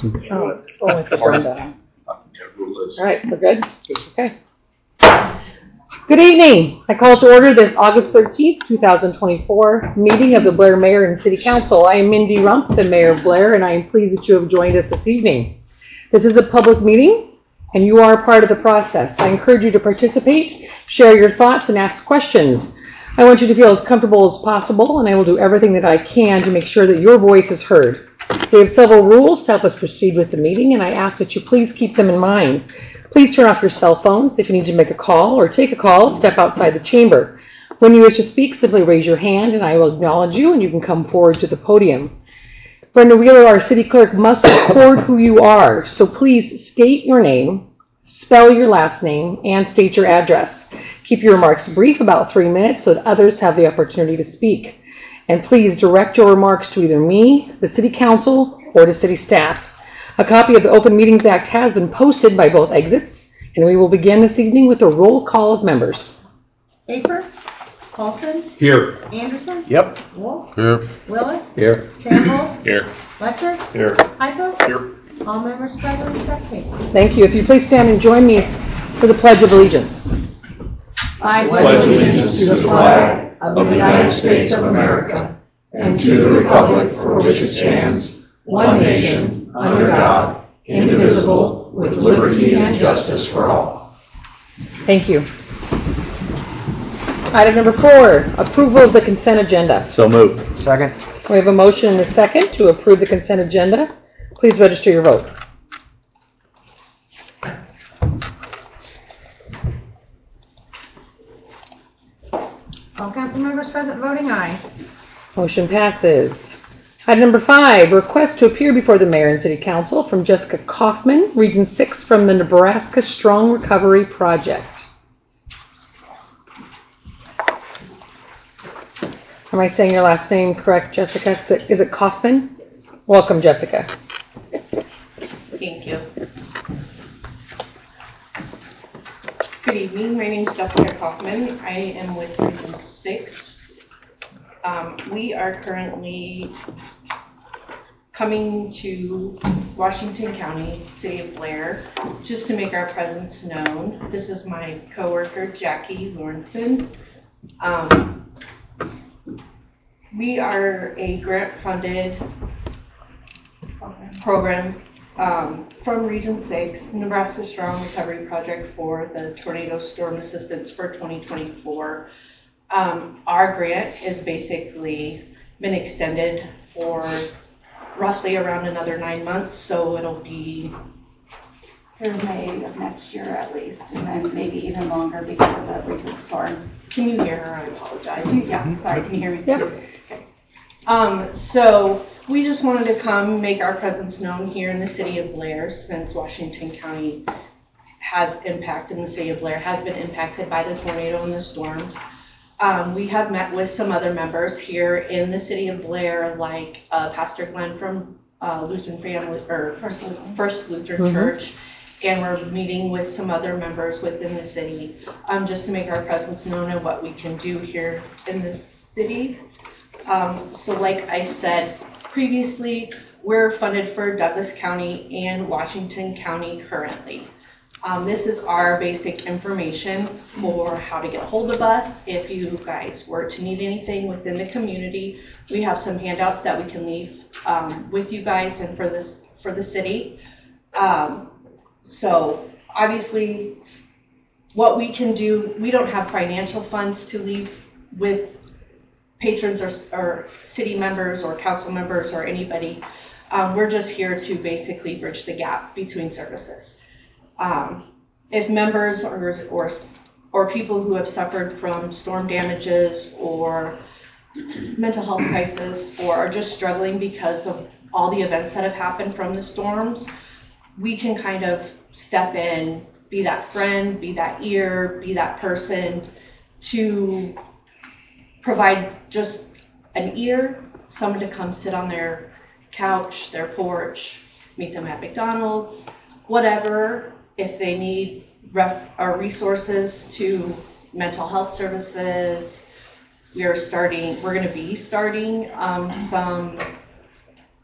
Oh, it's only for Brenda. All right, we're good? Okay. Good evening. I call to order this August 13th, 2024 meeting of the Blair Mayor and City Council. I am Mindy Rump, the Mayor of Blair, and I am pleased that you have joined us this evening. This is a public meeting, and you are a part of the process. I encourage you to participate, share your thoughts, and ask questions. I want you to feel as comfortable as possible, and I will do everything that I can to make sure that your voice is heard. We have several rules to help us proceed with the meeting, and I ask that you please keep them in mind. Please turn off your cell phones. If you need to make a call or take a call, step outside the chamber. When you wish to speak, simply raise your hand, and I will acknowledge you, and you can come forward to the podium. Brenda Wheeler, our city clerk, must record who you are, so please state your name, spell your last name, and state your address. Keep your remarks brief, about 3 minutes, so that others have the opportunity to speak. And please direct your remarks to either me, the City Council, or to City staff. A copy of the Open Meetings Act has been posted by both exits, and we will begin this evening with a roll call of members. Baker? Paulson? Here. Anderson? Yep. Wolf? Here. Willis? Here. Sample? Here. Letcher? Here. Piper? Here. All members present except Kate. Thank you. If you please stand and join me for the Pledge of Allegiance. I pledge allegiance to the flag of the United States of America and to the republic for which it stands, one nation, under God, indivisible, with liberty and justice for all. Thank you. Item number 4, approval of the consent agenda. So moved. Second. We have a motion and a second to approve the consent agenda. Please register your vote. All council members present voting aye. Motion passes. Item number 5, request to appear before the Mayor and City Council from Jessica Kaufman, Region 6 from the Nebraska Strong Recovery Project. Am I saying your last name correct, Jessica? Is it Kaufman? Welcome, Jessica. Thank you. Good evening. My name is Jessica Kaufman. I am with Region 6. We are currently coming to Washington County, City of Blair, just to make our presence known. This is my coworker, Jackie Lawrenson. We are a grant-funded program from Region 6, Nebraska Strong Recovery Project for the Tornado Storm Assistance for 2024. Our grant has basically been extended for roughly around another 9 months, so it'll be through May of next year at least, and then maybe even longer because of the recent storms. Can you hear her? I apologize. Yeah, sorry, can you hear me? Yep. Okay. So we just wanted to come make our presence known here in the City of Blair, since Washington County has impacted, and the City of Blair has been impacted by the tornado and the storms. We have met with some other members here in the City of Blair, like Pastor Glenn from Lutheran Family, or First Lutheran Church, and we're meeting with some other members within the city, just to make our presence known and what we can do here in the city. So like I said previously, we're funded for Douglas County and Washington County currently. This is our basic information for how to get a hold of us. If you guys were to need anything within the community, we have some handouts that we can leave with you guys and for the city. So obviously what we can do, we don't have financial funds to leave with patrons or city members or council members or anybody. We're just here to basically bridge the gap between services. If members or people who have suffered from storm damages or mental health crisis or are just struggling because of all the events that have happened from the storms, we can kind of step in, be that friend, be that ear, be that person to provide just an ear, someone to come sit on their couch, their porch, meet them at McDonald's, whatever. If they need resources to mental health services, we're going to be starting some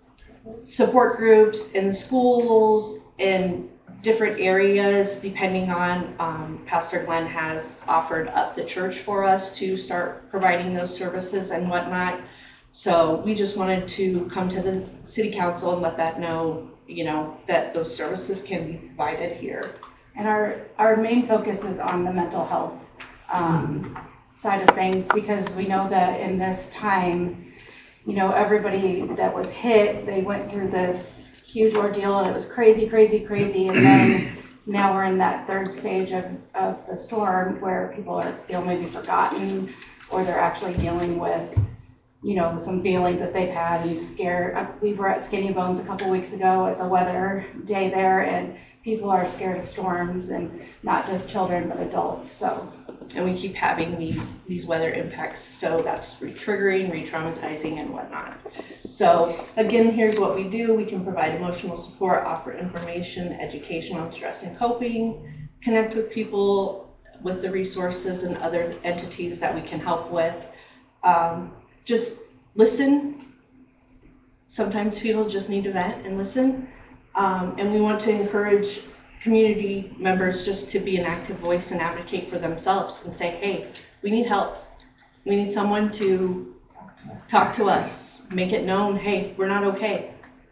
support groups in the schools, in different areas, depending on, Pastor Glenn has offered up the church for us to start providing those services and whatnot. So we just wanted to come to the city council and let that know, that those services can be provided here. And our main focus is on the mental health side of things, because we know that in this time, everybody that was hit, they went through this huge ordeal and it was crazy, crazy, crazy. And then now we're in that third stage of the storm where people feel maybe forgotten, or they're actually dealing with, some feelings that they've had and scared. We were at Skinny Bones a couple weeks ago at the weather day there, and people are scared of storms, and not just children, but adults. So. And we keep having these weather impacts, so that's re-triggering, re-traumatizing, and whatnot. So again, here's what we do. We can provide emotional support, offer information, education on stress and coping, connect with people with the resources and other entities that we can help with. Just listen. Sometimes people just need to vent and listen. And we want to encourage community members just to be an active voice and advocate for themselves and say, hey, we need help. We need someone to talk to us, make it known, hey, we're not okay.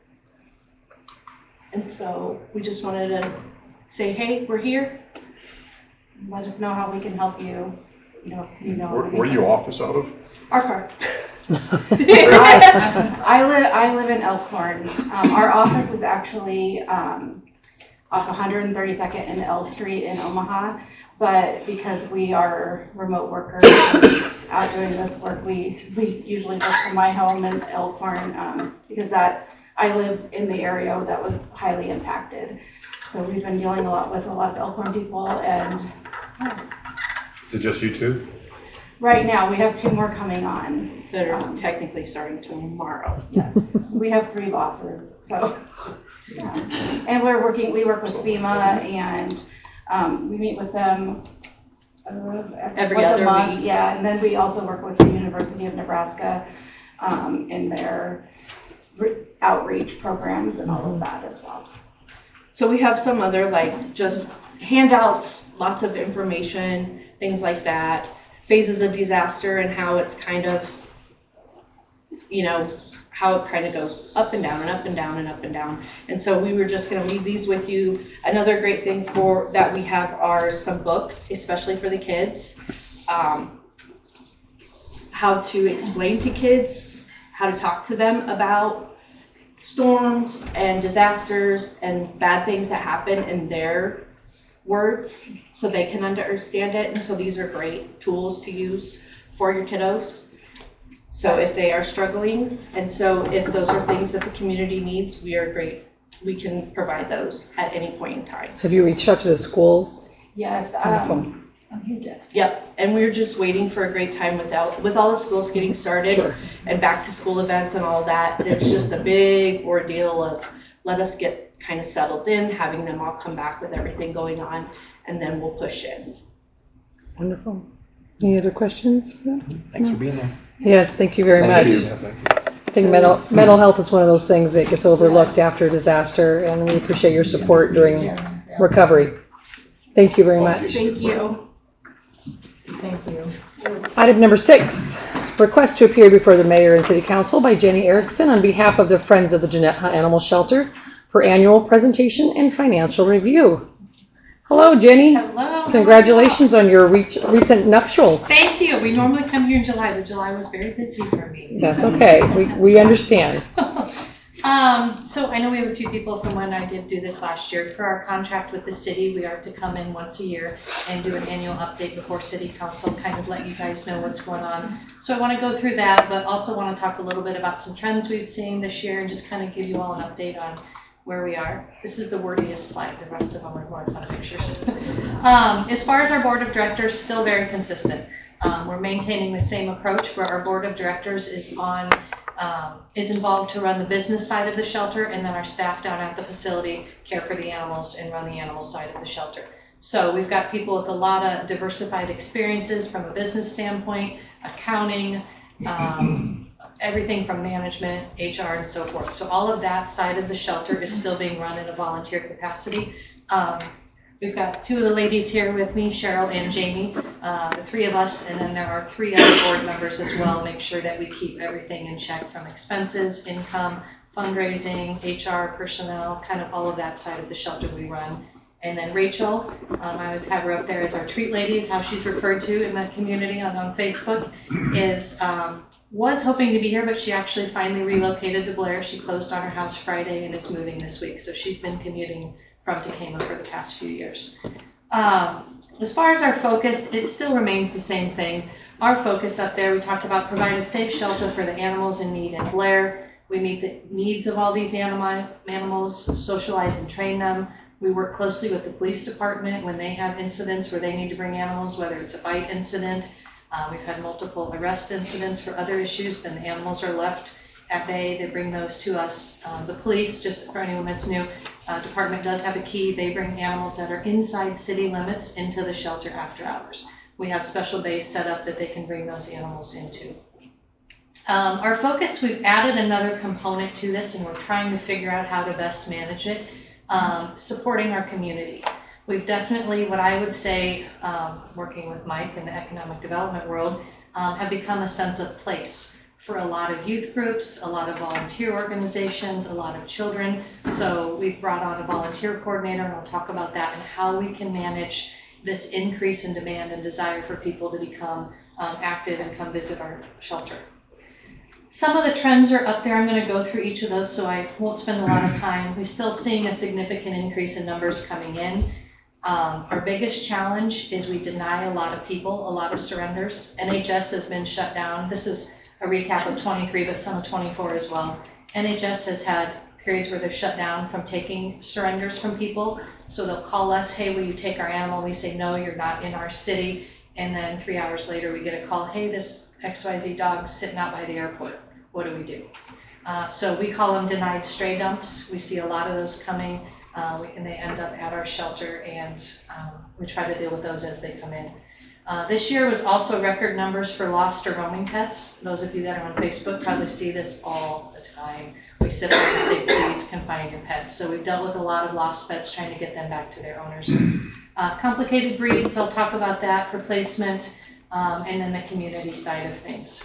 And so we just wanted to say, hey, we're here. Let us know how we can help you. Where do you office out of? Our car. I live in Elkhorn. Our office is actually off 132nd and L Street in Omaha, but because we are remote workers out doing this work, we usually work from my home in Elkhorn, because I live in the area that was highly impacted. So we've been dealing a lot with a lot of Elkhorn people, and Is it just you two? right now we have 2 more coming on. That are technically starting tomorrow. Yes, we have 3 bosses, so. Yeah. And we work with FEMA, and we meet with them Every once other a month. week. Yeah, and then we also work with the University of Nebraska in their outreach programs and all of that as well. So we have some other just handouts, lots of information, things like that, phases of disaster and how it's kind of, how it kind of goes up and down and up and down and up and down. And so we were just going to leave these with you. Another great thing that we have are some books, especially for the kids, how to explain to kids, how to talk to them about storms and disasters and bad things that happen in their words so they can understand it. And so these are great tools to use for your kiddos. So if they are struggling, and so if those are things that the community needs, we are great. We can provide those at any point in time. Have you reached out to the schools? Yes. You did. Yep. And we're just waiting for a great time with all the schools getting started. Sure. And back to school events and all that. It's just a big ordeal of let us get kind of settled in, having them all come back with everything going on, and then we'll push in. Wonderful. Any other questions? Thanks for being there. Yes, thank you very much. Yeah, thank you. I think mental health is one of those things that gets overlooked Yes. after disaster, and we appreciate your support during recovery. Thank you very much. Thank you. Thank you. Item number 6, request to appear before the mayor and city council by Jenny Erickson on behalf of the Friends of the Jeanette Animal Shelter for annual presentation and financial review. Hello, Jenny. Hello. Congratulations on your recent nuptials. Thank you. We normally come here in July, but July was very busy for me. That's okay. We understand. So I know we have a few people from when I did do this last year. Per our contract with the city, we are to come in once a year and do an annual update before city council, kind of let you guys know what's going on. So I want to go through that, but also want to talk a little bit about some trends we've seen this year and just kind of give you all an update on where we are. This is the wordiest slide. The rest of them are more fun pictures. As far as our board of directors, still very consistent. We're maintaining the same approach where our board of directors is involved to run the business side of the shelter, and then our staff down at the facility care for the animals and run the animal side of the shelter. So we've got people with a lot of diversified experiences from a business standpoint, accounting, everything from management, HR, and so forth. So all of that side of the shelter is still being run in a volunteer capacity. We've got two of the ladies here with me, Cheryl and Jamie, the three of us, and then there are 3 other board members as well. Make sure that we keep everything in check from expenses, income, fundraising, HR, personnel, kind of all of that side of the shelter we run. And then Rachel, I always have her up there as our treat lady, is how she's referred to in the community on Facebook, was hoping to be here, but she actually finally relocated to Blair. She closed on her house Friday and is moving this week. So she's been commuting from Tacoma for the past few years. As far as our focus, it still remains the same thing. Our focus up there, we talked about provide a safe shelter for the animals in need in Blair. We meet the needs of all these animals, socialize and train them. We work closely with the police department when they have incidents where they need to bring animals, whether it's a bite incident. We've had multiple arrest incidents for other issues. Then the animals are left at bay. They bring those to us. The police, just for anyone that's new, department does have a key. They bring animals that are inside city limits into the shelter after hours. We have special bays set up that they can bring those animals into. Our focus, we've added another component to this, and we're trying to figure out how to best manage it, supporting our community. We've definitely, what I would say, working with Mike in the economic development world, have become a sense of place for a lot of youth groups, a lot of volunteer organizations, a lot of children. So we've brought on a volunteer coordinator, and I'll talk about that and how we can manage this increase in demand and desire for people to become active and come visit our shelter. Some of the trends are up there. I'm going to go through each of those, so I won't spend a lot of time. We're still seeing a significant increase in numbers coming in. Our biggest challenge is we deny a lot of people, a lot of surrenders. NHS has been shut down. This is a recap of 23, but some of 24 as well. NHS has had periods where they're shut down from taking surrenders from people. So they'll call us, hey, will you take our animal? We say, no, you're not in our city. And then 3 hours later, we get a call, hey, this XYZ dog's sitting out by the airport. What do we do? So we call them denied stray dumps. We see a lot of those coming, and they end up at our shelter, and we try to deal with those as they come in. This year was also record numbers for lost or roaming pets. Those of you that are on Facebook probably see this all the time. We sit there and say, please confine your pets. So we've dealt with a lot of lost pets, trying to get them back to their owners. Complicated breeds, I'll talk about that for placement, and then the community side of things.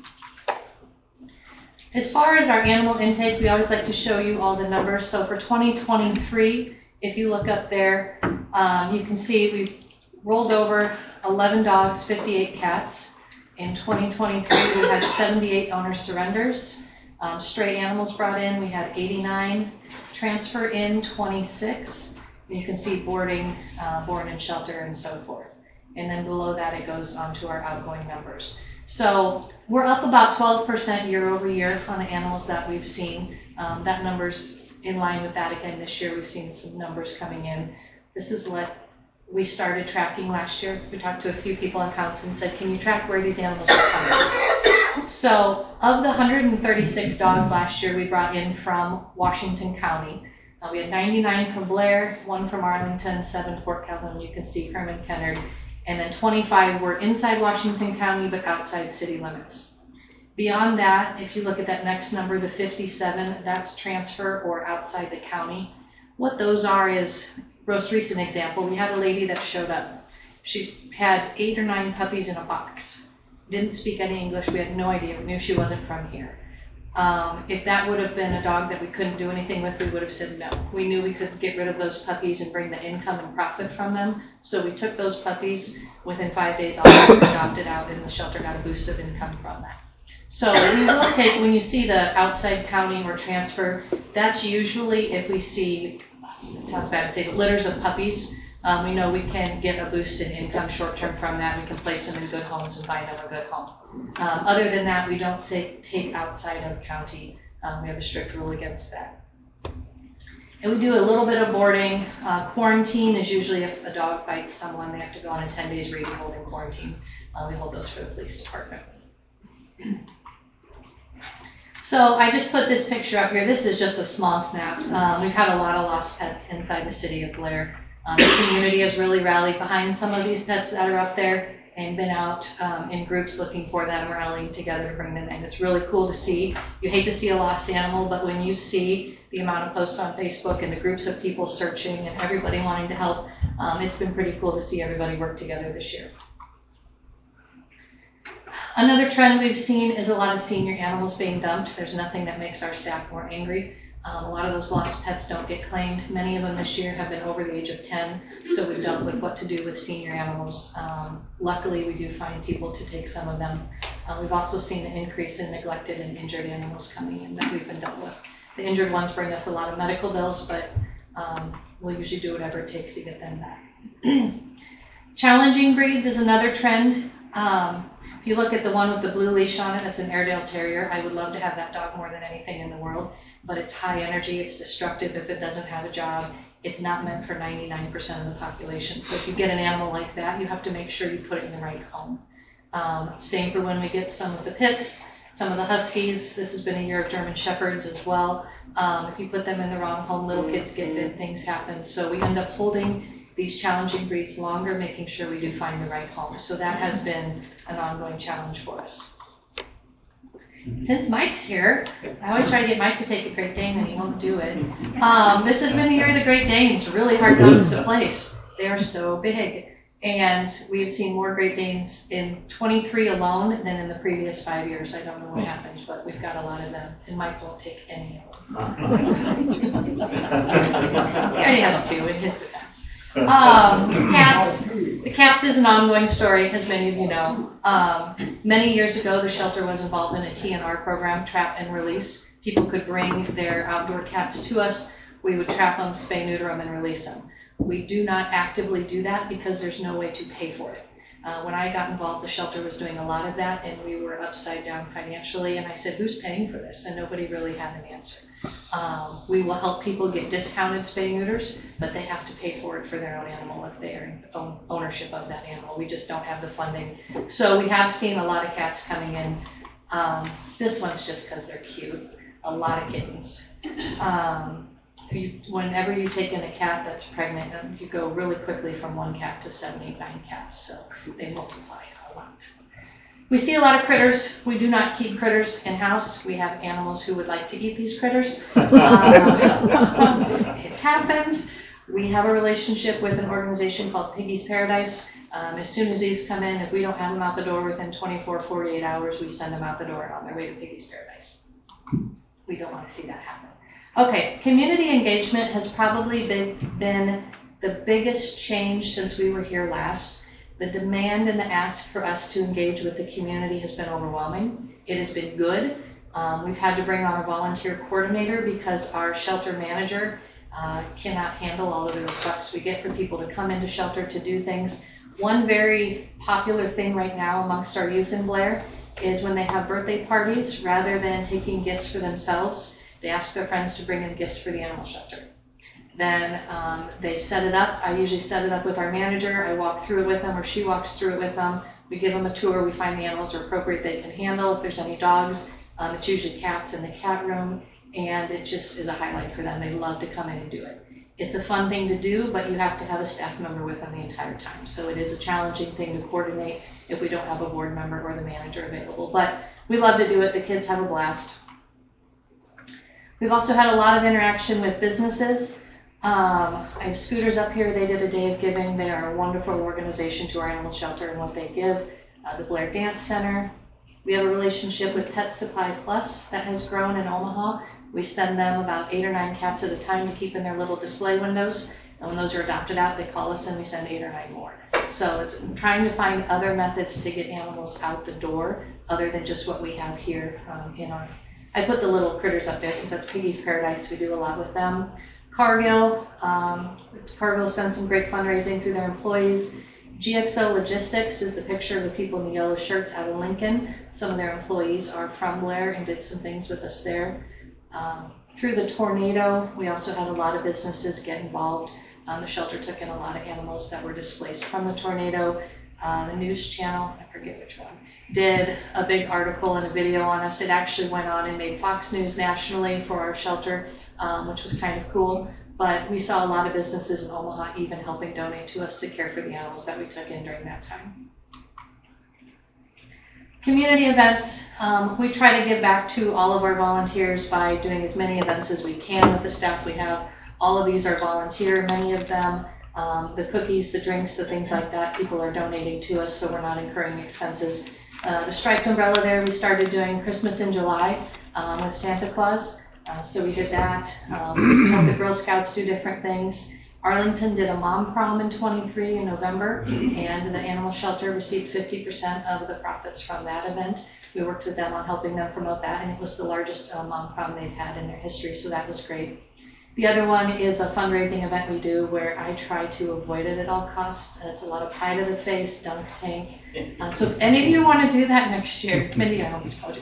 As far as our animal intake, we always like to show you all the numbers. So for 2023, if you look up there, you can see we've rolled over 11 dogs, 58 cats. In 2023, we had 78 owner surrenders. Stray animals brought in, we had 89. Transfer in, 26. You can see boarding, born in shelter, and so forth. And then below that, it goes on to our outgoing numbers. So we're up about 12% year over year on the animals that we've seen. That number's in line with that again this year. We've seen some numbers coming in. This is what we started tracking last year. We talked to a few people on council and said, can you track where these animals are coming? So of the 136 dogs last year we brought in from Washington County, we had 99 from Blair, 1 from Arlington, 7 Fort Calhoun. You can see Herman Kennard. And then 25 were inside Washington County, but outside city limits. Beyond that, if you look at that next number, the 57, that's transfer or outside the county. What those are is, most recent example, we had a lady that showed up. She had 8 or 9 puppies in a box. Didn't speak any English. We had no idea. We knew she wasn't from here. If that would have been a dog that we couldn't do anything with, we would have said no. We knew we could get rid of those puppies and bring the income and profit from them. So we took those puppies. Within 5 days, all of them adopted out, and the shelter got a boost of income from that. So we will take, when you see the outside county or transfer, that's usually if we see, it sounds bad to say, but litters of puppies. We know we can get a boost in income short-term from that. We can place them in good homes and find them a good home. Other than that, we don't take outside of county. We have a strict rule against that. And we do a little bit of boarding. Quarantine is usually if a dog bites someone, they have to go on a 10 days rabies holding quarantine. We hold those for the police department. So I just put this picture up here. This is just a small snap. We've had a lot of lost pets inside the city of Blair. The community has really rallied behind some of these pets that are up there, and been out in groups looking for them, rallying together to bring them in. It's really cool to see. You hate to see a lost animal, but when you see the amount of posts on Facebook and the groups of people searching and everybody wanting to help, it's been pretty cool to see everybody work together this year. Another trend we've seen is a lot of senior animals being dumped. There's nothing that makes our staff more angry. A lot of those lost pets don't get claimed. Many of them this year have been over the age of 10, so we've dealt with what to do with senior animals. Luckily, we do find people to take some of them. We've also seen an increase in neglected and injured animals coming in that we've been dealt with. The injured ones bring us a lot of medical bills, but we'll usually do whatever it takes to get them back. Challenging breeds is another trend. If you look at the one with the blue leash on it, that's an Airedale Terrier. I would love to have that dog more than anything in the world, but it's high energy, it's destructive if it doesn't have a job. It's not meant for 99% of the population. So if you get an animal like that, you have to make sure you put it in the right home. Same for when we get some of the pits, some of the huskies. This has been a year of German Shepherds as well. If you put them in the wrong home, little kids get bit, things happen. So we end up holding these challenging breeds longer, making sure we do find the right home. So that has been an ongoing challenge for us. Since Mike's here, I always try to get Mike to take a Great Dane and he won't do it. This has been the year of the Great Danes, really hard dogs to place. They are so big. And we've seen more Great Danes in 23 alone than in the previous 5 years. I don't know what happened, but we've got a lot of them. And Mike won't take any of them. He already has 2 in his defense. Cats. The cats is an ongoing story, as many of you know. Many years ago, the shelter was involved in a TNR program, trap and release. People could bring their outdoor cats to us. We would trap them, spay, neuter them, and release them. We do not actively do that because there's no way to pay for it. When I got involved, the shelter was doing a lot of that, and we were upside down financially. And I said, who's paying for this? And nobody really had an answer. We will help people get discounted spay neuters, but they have to pay for it for their own animal if they are in ownership of that animal. We just don't have the funding. So we have seen a lot of cats coming in. This one's just because they're cute. A lot of kittens. Whenever you take in a cat that's pregnant, you go really quickly from 1 cat to 7, 8, 9 cats. So they multiply a lot. We see a lot of critters. We do not keep critters in-house. We have animals who would like to eat these critters. It happens. We have a relationship with an organization called Piggy's Paradise. As soon as these come in, if we don't have them out the door within 24, 48 hours, we send them out the door and on their way to Piggy's Paradise. We don't want to see that happen. Okay, community engagement has probably been the biggest change since we were here last. The demand and the ask for us to engage with the community has been overwhelming. It has been good. We've had to bring on a volunteer coordinator because our shelter manager cannot handle all of the requests we get for people to come into shelter to do things. One very popular thing right now amongst our youth in Blair is when they have birthday parties, rather than taking gifts for themselves, they ask their friends to bring in gifts for the animal shelter. Then they set it up. I usually set it up with our manager. I walk through it with them, or she walks through it with them. We give them a tour. We find the animals are appropriate they can handle. If there's any dogs, it's usually cats in the cat room, and it just is a highlight for them. They love to come in and do it. It's a fun thing to do, but you have to have a staff member with them the entire time. So it is a challenging thing to coordinate if we don't have a board member or the manager available. But we love to do it. The kids have a blast. We've also had a lot of interaction with businesses. I have Scooters up here. They did a day of giving. They are a wonderful organization to our animal shelter and what they give. The Blair Dance Center. We have a relationship with Pet Supply Plus that has grown in Omaha. We send them about 8 or 9 cats at a time to keep in their little display windows. And when those are adopted out, they call us and we send 8 or 9 more. So it's trying to find other methods to get animals out the door other than just what we have here in our... I put the little critters up there because that's Piggy's Paradise. We do a lot with them. Cargill. Cargill's done some great fundraising through their employees. GXO Logistics is the picture of the people in the yellow shirts out of Lincoln. Some of their employees are from Blair and did some things with us there. Through the tornado, we also had a lot of businesses get involved. The shelter took in a lot of animals that were displaced from the tornado. The news channel, I forget which one, did a big article and a video on us. It actually went on and made Fox News nationally for our shelter, which was kind of cool. But we saw a lot of businesses in Omaha even helping donate to us to care for the animals that we took in during that time. Community events, we try to give back to all of our volunteers by doing as many events as we can with the staff we have. All of these are volunteer, many of them. The cookies, the drinks, the things like that, people are donating to us, so we're not incurring expenses. The striped umbrella there, we started doing Christmas in July with Santa Claus. So we did that. We helped the Girl Scouts do different things. Arlington did a mom prom in 23 in November, and the animal shelter received 50% of the profits from that event. We worked with them on helping them promote that, and it was the largest mom prom they've had in their history, so that was great. The other one is a fundraising event we do where I try to avoid it at all costs. It's a lot of pie to the face, dunk tank. So if any of you want to do that next year, Mindy, I almost called you.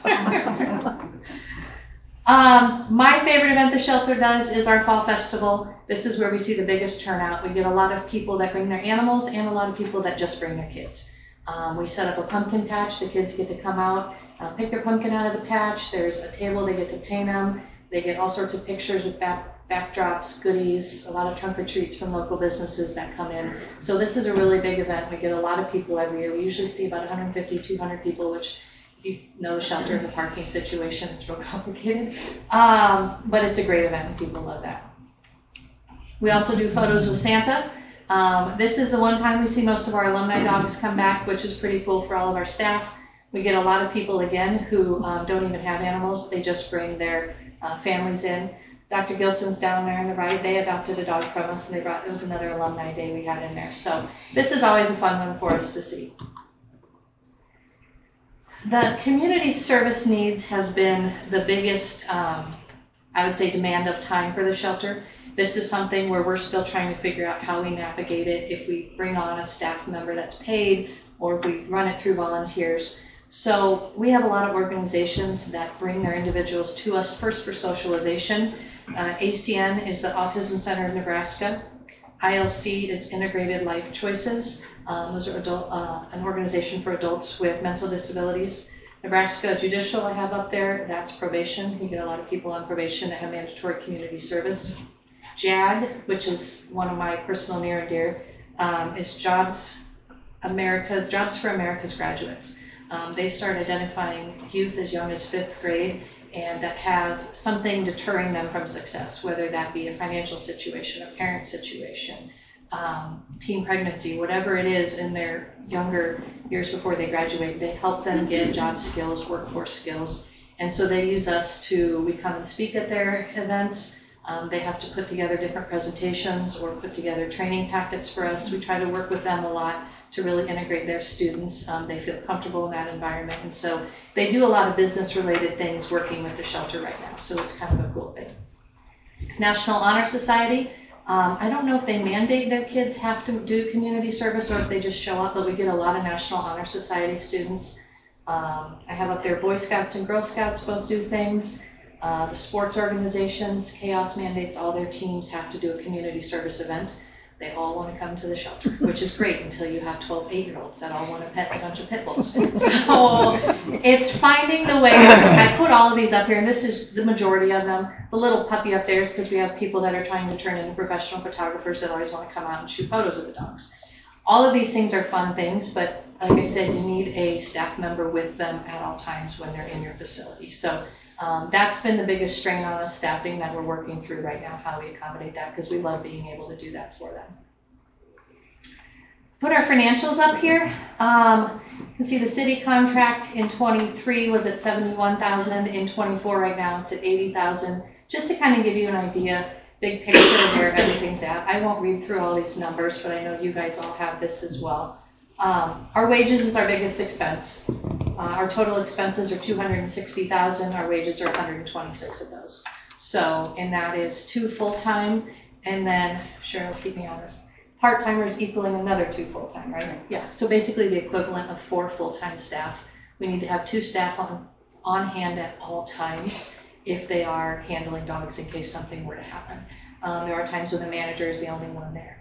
My favorite event the shelter does is our fall festival. This is where we see the biggest turnout. We get a lot of people that bring their animals and a lot of people that just bring their kids. We set up a pumpkin patch. The kids get to come out, pick their pumpkin out of the patch. There's a table, they get to paint them. They get all sorts of pictures with backdrops, goodies, a lot of trunk or treats from local businesses that come in. So this is a really big event. We get a lot of people every year. We usually see about 150, 200 people, which if you know the shelter and the parking situation, it's real complicated. But it's a great event and people love that. We also do photos with Santa. This is the one time we see most of our alumni dogs come back, which is pretty cool for all of our staff. We get a lot of people, again, who don't even have animals. They just bring their families in. Dr. Gilson's down there on the right. They adopted a dog from us, and it was another alumni day we had in there. So this is always a fun one for us to see. The community service needs has been the biggest, I would say, demand of time for the shelter. This is something where we're still trying to figure out how we navigate it, if we bring on a staff member that's paid, or if we run it through volunteers. So we have a lot of organizations that bring their individuals to us first for socialization. ACN is the Autism Center of Nebraska. ILC is Integrated Life Choices. Those are an organization for adults with mental disabilities. Nebraska Judicial I have up there, that's probation. You get a lot of people on probation that have mandatory community service. JAG, which is one of my personal near and dear, is Jobs for America's Graduates. They start identifying youth as young as 5th grade and that have something deterring them from success, whether that be a financial situation, a parent situation, teen pregnancy, whatever it is in their younger years before they graduate. They help them get job skills, workforce skills. And so they use us we come and speak at their events. They have to put together different presentations or put together training packets for us. We try to work with them a lot to really integrate their students. They feel comfortable in that environment. And so they do a lot of business-related things working with the shelter right now. So it's kind of a cool thing. National Honor Society. I don't know if they mandate their kids have to do community service or if they just show up, but we get a lot of National Honor Society students. I have up there Boy Scouts and Girl Scouts both do things. The sports organizations, Chaos mandates all their teams have to do a community service event. They all want to come to the shelter, which is great until you have 12 8-year-olds that all want to pet a bunch of pit bulls. So it's finding the ways. I put all of these up here, and this is the majority of them. The little puppy up there is because we have people that are trying to turn into professional photographers that always want to come out and shoot photos of the dogs. All of these things are fun things, but like I said, you need a staff member with them at all times when they're in your facility. So that's been the biggest strain on us staffing that we're working through right now, how we accommodate that, because we love being able to do that for them. Put our financials up here. You can see the city contract in 23 was at $71,000. In 24 right now it's at $80,000. Just to kind of give you an idea, big picture of where everything's at. I won't read through all these numbers, but I know you guys all have this as well. Our wages is our biggest expense. Our total expenses are $260,000. Our wages are 126 of those. So, and that is 2 full-time, and then, Cheryl, keep me honest, part-timers equaling another 2 full-time, right? Yeah, so basically the equivalent of 4 full-time staff. We need to have 2 staff on hand at all times if they are handling dogs in case something were to happen. There are times when the manager is the only one there.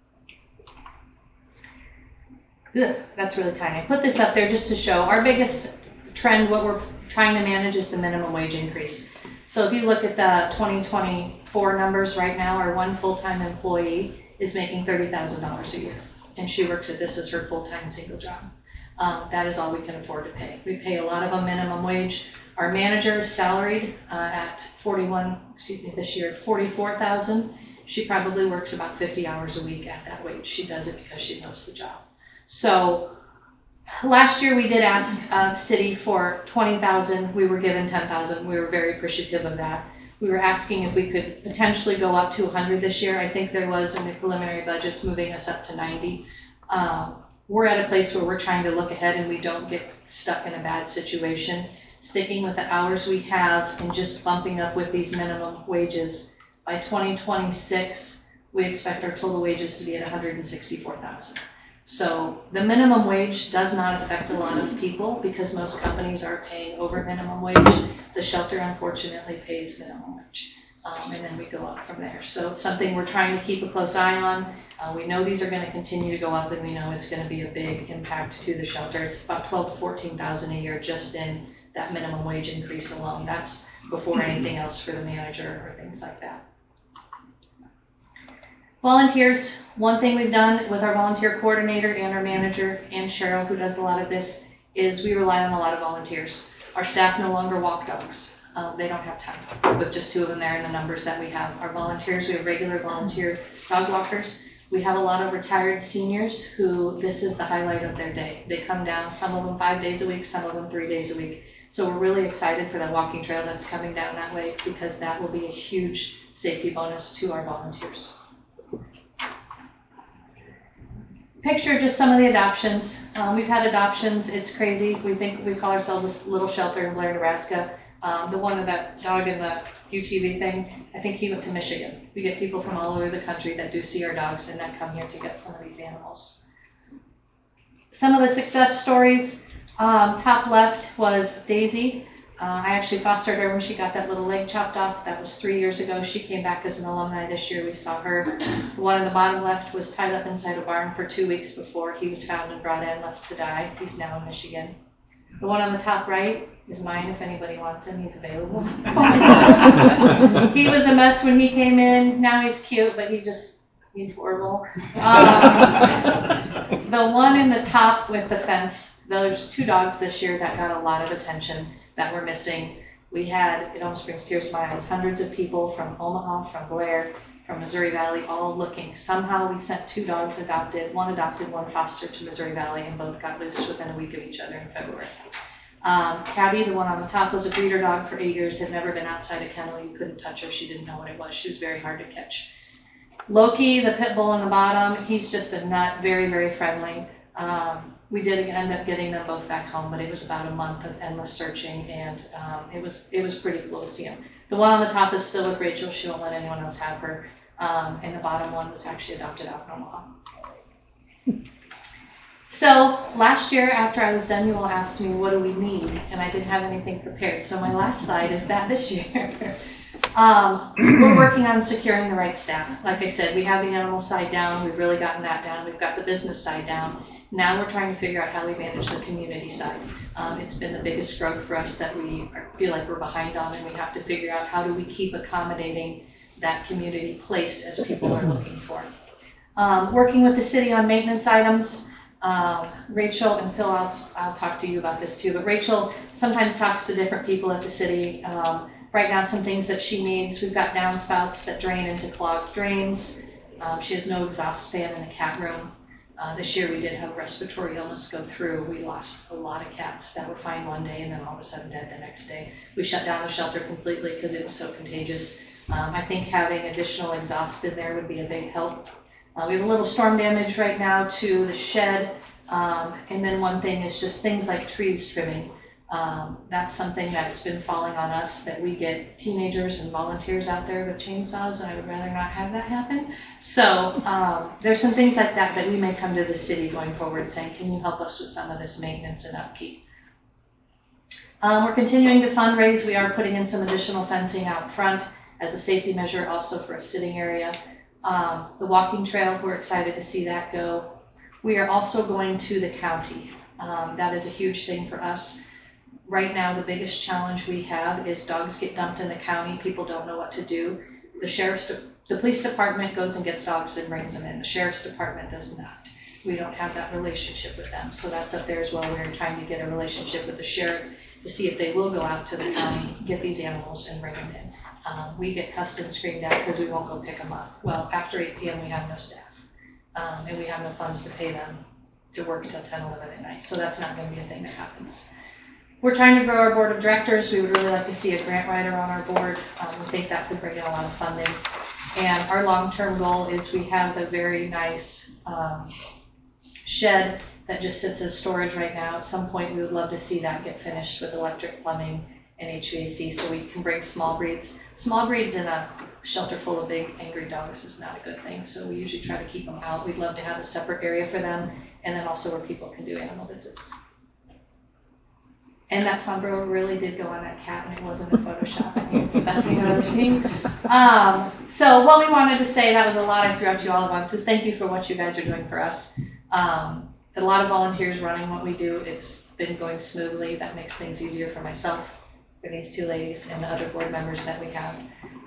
Ugh, that's really tiny. I put this up there just to show our biggest trend, what we're trying to manage is the minimum wage increase. So if you look at the 2024 numbers right now, our 1 full-time employee is making $30,000 a year, and she works at this as her full-time single job. That is all we can afford to pay. We pay a lot of a minimum wage. Our manager is salaried at this year, $44,000. She probably works about 50 hours a week at that wage. She does it because she loves the job. So last year we did ask the city for $20,000. We were given $10,000. We were very appreciative of that. We were asking if we could potentially go up to 100 this year. I think there was in the preliminary budgets moving us up to 90. We're at a place where we're trying to look ahead and we don't get stuck in a bad situation. Sticking with the hours we have and just bumping up with these minimum wages. By 2026, we expect our total wages to be at $164,000. So the minimum wage does not affect a lot of people because most companies are paying over minimum wage. The shelter, unfortunately, pays minimum wage. And then we go up from there. So it's something we're trying to keep a close eye on. We know these are going to continue to go up, and we know it's going to be a big impact to the shelter. It's about $12,000 to $14,000 a year just in that minimum wage increase alone. That's before anything else for the manager or things like that. Volunteers. One thing we've done with our volunteer coordinator and our manager and Cheryl, who does a lot of this, is we rely on a lot of volunteers. Our staff no longer walk dogs. They don't have time, with just 2 of them there in the numbers that we have. Our volunteers, we have regular volunteer dog walkers. We have a lot of retired seniors who this is the highlight of their day. They come down, some of them 5 days a week, some of them 3 days a week. So we're really excited for that walking trail that's coming down that way because that will be a huge safety bonus to our volunteers. Picture of just some of the adoptions. We've had adoptions. It's crazy. We call ourselves a little shelter in Blair, Nebraska. The one of that dog in the UTV thing, I think he went to Michigan. We get people from all over the country that do see our dogs and that come here to get some of these animals. Some of the success stories, top left was Daisy. I actually fostered her when she got that little leg chopped off. That was 3 years ago. She came back as an alumni this year. We saw her. The one on the bottom left was tied up inside a barn for 2 weeks before he was found and brought in, left to die. He's now in Michigan. The one on the top right is mine if anybody wants him. He's available. He was a mess when he came in. Now he's cute, but he's horrible. The one in the top with the fence, those 2 dogs this year that got a lot of attention that were missing. We had, it almost brings tears to my eyes, hundreds of people from Omaha, from Blair, from Missouri Valley, all looking. Somehow we sent 2 dogs adopted, one fostered to Missouri Valley, and both got loose within a week of each other in February. Tabby, the one on the top, was a breeder dog for 8 years, had never been outside a kennel. You couldn't touch her. She didn't know what it was. She was very hard to catch. Loki, the pit bull on the bottom, he's just a nut, very, very friendly. We did end up getting them both back home, but it was about a month of endless searching, and it was pretty cool to see him. The one on the top is still with Rachel. She won't let anyone else have her. And the bottom one was actually adopted out in Omaha. So last year, after I was done, you all asked me, what do we need? And I didn't have anything prepared. So my last slide is that this year. We're working on securing the right staff. Like I said, we have the animal side down. We've really gotten that down. We've got the business side down. Now we're trying to figure out how we manage the community side. It's been the biggest growth for us that we feel like we're behind on, and we have to figure out how do we keep accommodating that community place as people are looking for. Working with the city on maintenance items. Rachel and Phil, I'll talk to you about this too, but Rachel sometimes talks to different people at the city. Right now, some things that she needs, we've got downspouts that drain into clogged drains. She has no exhaust fan in the cat room. This year we did have respiratory illness go through. We lost a lot of cats that were fine one day and then all of a sudden dead the next day. We shut down the shelter completely because it was so contagious. I think having additional exhaust in there would be a big help. We have a little storm damage right now to the shed. And then one thing is just things like trees trimming. That's something that's been falling on us, that we get teenagers and volunteers out there with chainsaws, and I would rather not have that happen. So there's some things like that that we may come to the city going forward saying, can you help us with some of this maintenance and upkeep? We're continuing to fundraise. We are putting in some additional fencing out front as a safety measure, also for a sitting area. The walking trail, we're excited to see that go. We are also going to the county. That is a huge thing for us. Right now, the biggest challenge we have is dogs get dumped in the county. People don't know what to do. The police department goes and gets dogs and brings them in. The sheriff's department does not. We don't have that relationship with them. So that's up there as well. We're trying to get a relationship with the sheriff to see if they will go out to the county, get these animals and bring them in. We get cussed and screamed at because we won't go pick them up. Well, after 8 p.m. we have no staff. And we have no funds to pay them to work until 10, 11 at night. So that's not going to be a thing that happens. We're trying to grow our board of directors. We would really like to see a grant writer on our board. We think that could bring in a lot of funding. And our long-term goal is we have a very nice shed that just sits as storage right now. At some point, we would love to see that get finished with electric plumbing and HVAC so we can bring small breeds. Small breeds in a shelter full of big, angry dogs is not a good thing. So we usually try to keep them out. We'd love to have a separate area for them and then also where people can do animal visits. And that sombrero really did go on that cat, and it wasn't a Photoshop. I think it's the best thing I've ever seen. So what we wanted to say, that was a lot I threw out to you all at once, is thank you for what you guys are doing for us. A lot of volunteers running what we do. It's been going smoothly. That makes things easier for myself, for these two ladies, and the other board members that we have.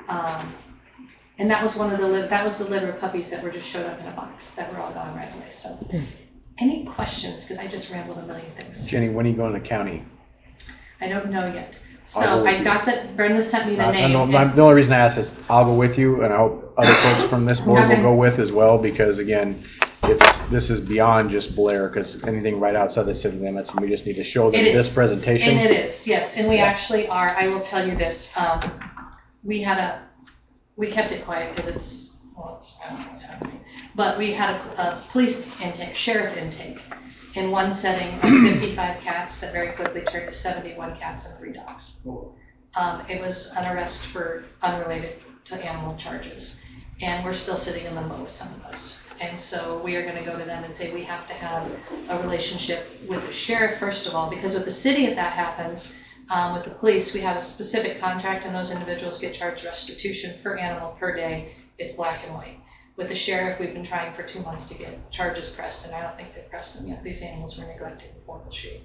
And that was the litter of puppies that were just showed up in a box that were all gone right away. So any questions? Because I just rambled a million things. Jenny, when are you going to the county? I don't know yet. So I got that. Brenda sent me the name. The only reason I asked is I'll go with you, and I hope other folks from this board will go with as well, because again, this is beyond just Blair, because anything right outside the city limits, and we just need to show them this presentation. And it is, yes. And we actually are. I will tell you this. We kept it quiet because I don't know what's happening. But we had a police intake, sheriff intake, in one setting of 55 cats that very quickly turned to 71 cats and 3 dogs. It was an arrest for unrelated to animal charges. And we're still sitting in limbo with some of those. And so we are going to go to them and say we have to have a relationship with the sheriff, first of all, because with the city, if that happens, with the police, we have a specific contract, and those individuals get charged restitution per animal per day. It's black and white. With the sheriff, we've been trying for 2 months to get charges pressed, and I don't think they've pressed them yet. These animals were neglected before the shoot.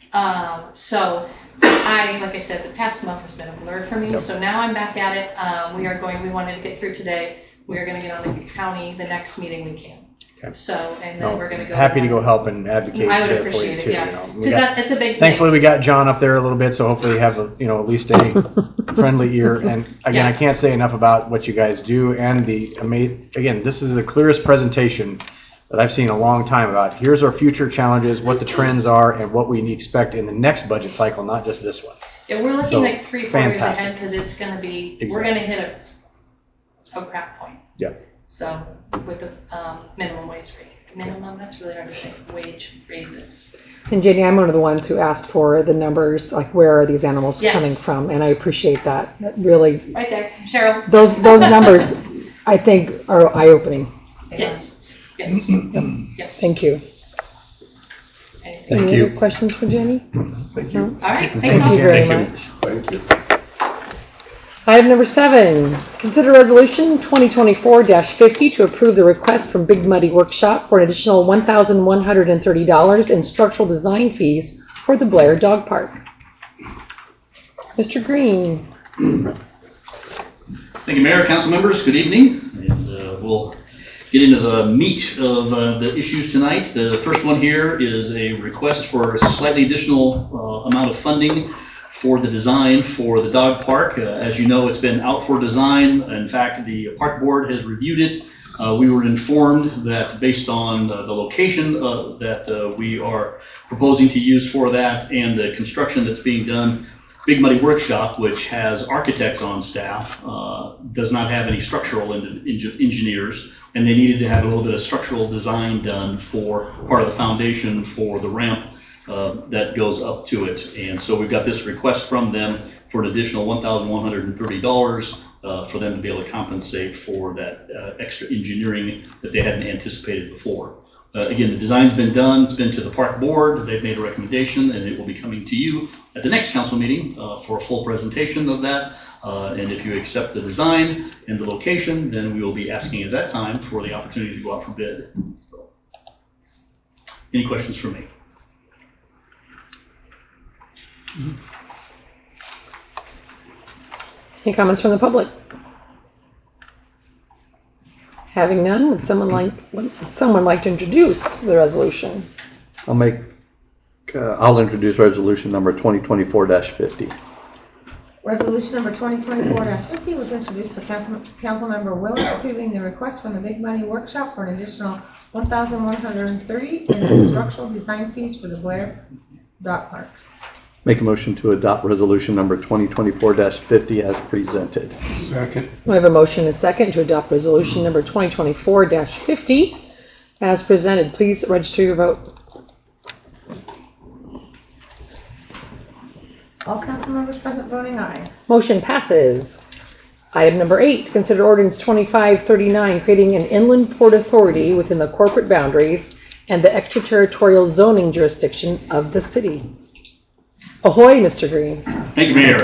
So like I said, the past month has been a blur for me. Yep. So now I'm back at it. We wanted to get through today. We are going to get on the county the next meeting we can. Okay. So, and then we're going to go. Happy to go help and advocate. I would appreciate it, yeah. Because it's a big thing. Thankfully, we got John up there a little bit, so hopefully you have at least a friendly ear. And again, I can't say enough about what you guys do, and this is the clearest presentation that I've seen in a long time about here's our future challenges, what the trends are, and what we expect in the next budget cycle, not just this one. Yeah, we're looking like 3-4 years ahead, because it's going to be, we're going to hit a crack point. Yeah. So with the minimum wage rate. That's really hard to say, wage raises. And Jenny, I'm one of the ones who asked for the numbers, like where are these animals coming from, and I appreciate that. That really, right there, Cheryl. Those numbers, I think, are eye-opening. Yes. Yes. Thank you. Any other questions for Jenny? Thank you. All right. Thank you very much. Thank you. Item number 7, consider resolution 2024-50 to approve the request from Big Muddy Workshop for an additional $1,130 in structural design fees for the Blair Dog Park. Mr. Green. Thank you, Mayor, council members. Good evening. And we'll get into the meat of the issues tonight. The first one here is a request for a slightly additional amount of funding for the design for the dog park. As you know, it's been out for design. In fact, the park board has reviewed it. We were informed that based on the location that we are proposing to use for that and the construction that's being done, Big Muddy Workshop, which has architects on staff, does not have any structural engineers, and they needed to have a little bit of structural design done for part of the foundation for the ramp that goes up to it. And so we've got this request from them for an additional $1,130 for them to be able to compensate for that extra engineering that they hadn't anticipated before. Again, the design's been done. It's been to the park board. They've made a recommendation, and it will be coming to you at the next council meeting for a full presentation of that. And if you accept the design and the location, then we will be asking at that time for the opportunity to go out for bid. So, any questions for me? Any comments from the public? Having none, would someone like to introduce the resolution? I'll introduce resolution number 2024-50. Resolution number 2024-50 was introduced by Councilmember Willis, approving the request from the Big Money Workshop for an additional $1,130 in structural design fees for the Blair Dog Park. Make a motion to adopt resolution number 2024-50 as presented. Second. We have a motion and a second to adopt resolution number 2024-50 as presented. Please register your vote. All council members present voting aye. Motion passes. Item number 8, consider ordinance 2539, creating an inland port authority within the corporate boundaries and the extraterritorial zoning jurisdiction of the city. Ahoy, Mr. Green. Thank you, Mayor.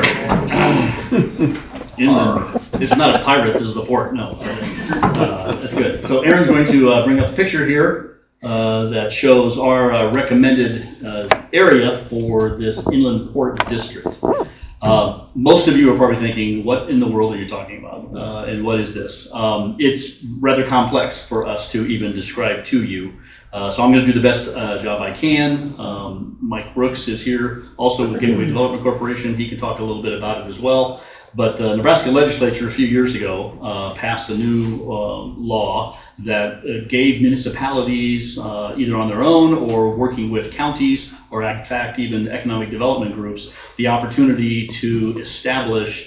Inland. This is not a pirate, this is a port. No. That's good. So Aaron's going to bring up a picture here that shows our recommended area for this inland port district. Most of you are probably thinking, what in the world are you talking about? And what is this? It's rather complex for us to even describe to you. So I'm going to do the best job I can. Mike Brooks is here, also with Gateway Development Corporation. He can talk a little bit about it as well. But the Nebraska legislature a few years ago passed a new law that gave municipalities, either on their own or working with counties, or in fact even economic development groups, the opportunity to establish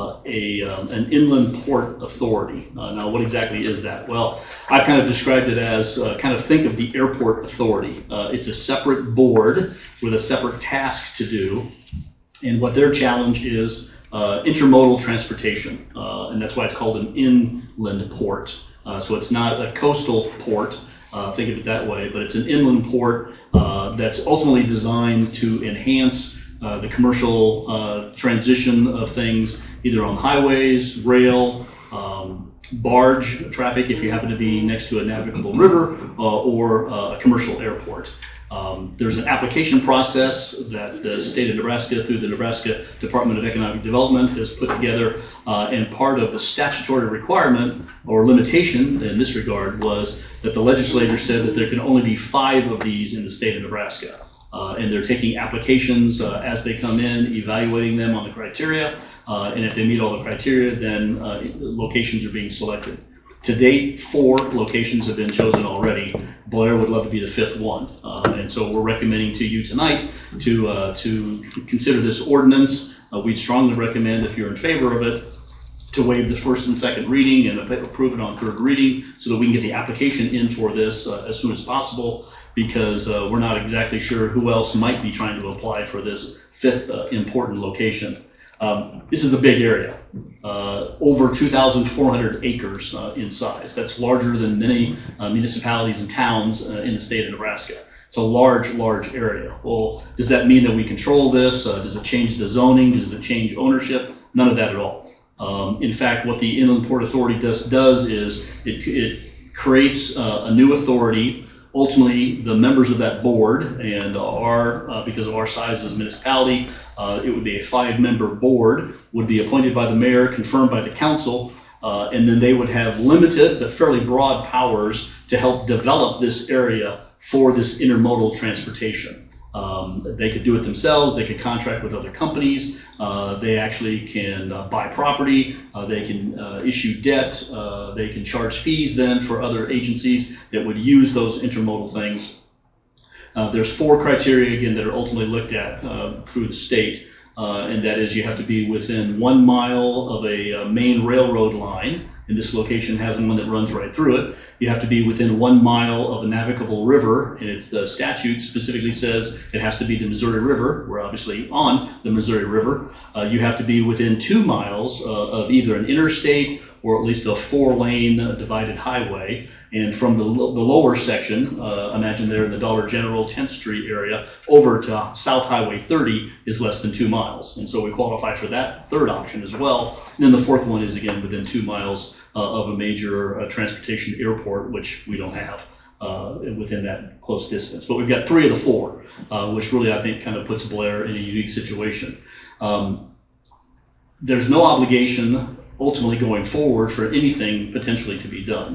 an inland port authority. Now, what exactly is that? Well, I've kind of described it as kind of think of the airport authority. It's a separate board with a separate task to do, and what their challenge is intermodal transportation, and that's why it's called an inland port. So it's not a coastal port, think of it that way, but it's an inland port that's ultimately designed to enhance the commercial transition of things, either on highways, rail, barge traffic if you happen to be next to a navigable river, or a commercial airport. There's an application process that the state of Nebraska, through the Nebraska Department of Economic Development, has put together, and part of the statutory requirement or limitation in this regard was that the legislature said that there can only be 5 of these in the state of Nebraska. And they're taking applications as they come in, evaluating them on the criteria, and if they meet all the criteria, then locations are being selected. To date, 4 locations have been chosen already. Blair would love to be the 5th one, and so we're recommending to you tonight to consider this ordinance. We'd strongly recommend, if you're in favor of it, to waive the first and second reading and approve it on third reading so that we can get the application in for this as soon as possible, because we're not exactly sure who else might be trying to apply for this 5th important location. This is a big area, over 2,400 acres in size. That's larger than many municipalities and towns in the state of Nebraska. It's a large, large area. Well, does that mean that we control this? Does it change the zoning? Does it change ownership? None of that at all. In fact, what the Inland Port Authority does is it creates a new authority. Ultimately, the members of that board, and because of our size as a municipality, it would be a 5-member board, would be appointed by the mayor, confirmed by the council, and then they would have limited but fairly broad powers to help develop this area for this intermodal transportation. They could do it themselves. They could contract with other companies. They actually can buy property. They can issue debt. They can charge fees then for other agencies that would use those intermodal things. There's 4 criteria, again, that are ultimately looked at through the state, and that is you have to be within 1 mile of a main railroad line, and this location has one that runs right through it. You have to be within 1 mile of a navigable river, and it's the statute specifically says it has to be the Missouri River. We're obviously on the Missouri River. You have to be within 2 miles of either an interstate or at least a 4-lane divided highway. And from the lower section, imagine there in the Dollar General 10th Street area, over to South Highway 30 is less than 2 miles. And so we qualify for that third option as well. And then the 4th one is, again, within 2 miles of a major transportation airport, which we don't have within that close distance. But we've got 3 of the 4, which really, I think, kind of puts Blair in a unique situation. There's no obligation ultimately going forward for anything potentially to be done.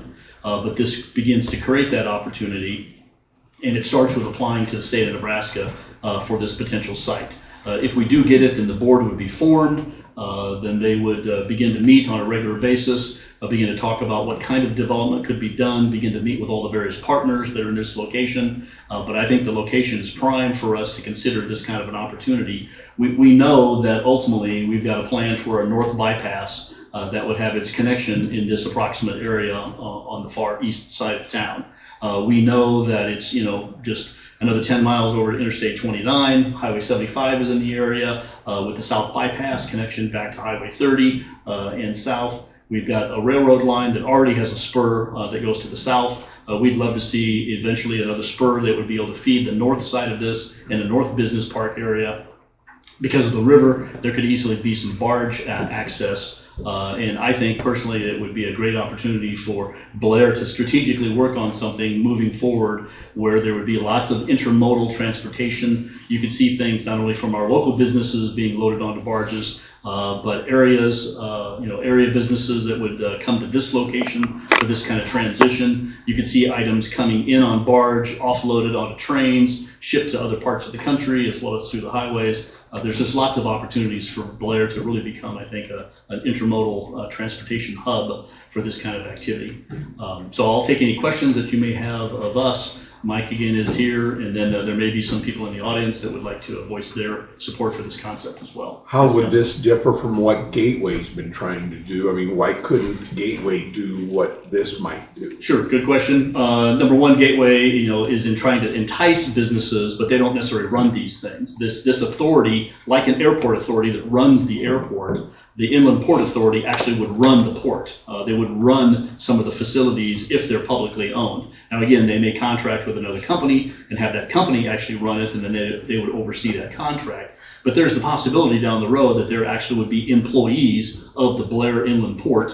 but this begins to create that opportunity, and it starts with applying to the state of Nebraska for this potential site. If we do get it, then the board would be formed. Then they would begin to meet on a regular basis, begin to talk about what kind of development could be done, begin to meet with all the various partners that are in this location. But I think the location is prime for us to consider this kind of an opportunity. We know that ultimately we've got a plan for a north bypass that would have its connection in this approximate area on the far east side of town. We know that it's, just another 10 miles over to Interstate 29. Highway 75 is in the area with the south bypass connection back to Highway 30 and south. We've got a railroad line that already has a spur that goes to the south. We'd love to see eventually another spur that would be able to feed the north side of this and the North Business Park area. Because of the river, there could easily be some barge access. And I think personally it would be a great opportunity for Blair to strategically work on something moving forward where there would be lots of intermodal transportation. You could see things not only from our local businesses being loaded onto barges, but areas, area businesses that would come to this location for this kind of transition. You could see items coming in on barge, offloaded onto trains, shipped to other parts of the country as well as through the highways. There's just lots of opportunities for Blair to really become, I think, an intermodal transportation hub for this kind of activity. So I'll take any questions that you may have of us. Mike, again, is here, and then there may be some people in the audience that would like to voice their support for this concept as well. How would this differ from what Gateway's been trying to do? I mean, why couldn't Gateway do what this might do? Sure, good question. Number one, Gateway, is in trying to entice businesses, but they don't necessarily run these things. This authority, like an airport authority that runs the airport, the Inland Port Authority actually would run the port. They would run some of the facilities if they're publicly owned. Now, again, they may contract with another company and have that company actually run it, and then they would oversee that contract. But there's the possibility down the road that there actually would be employees of the Blair Inland Port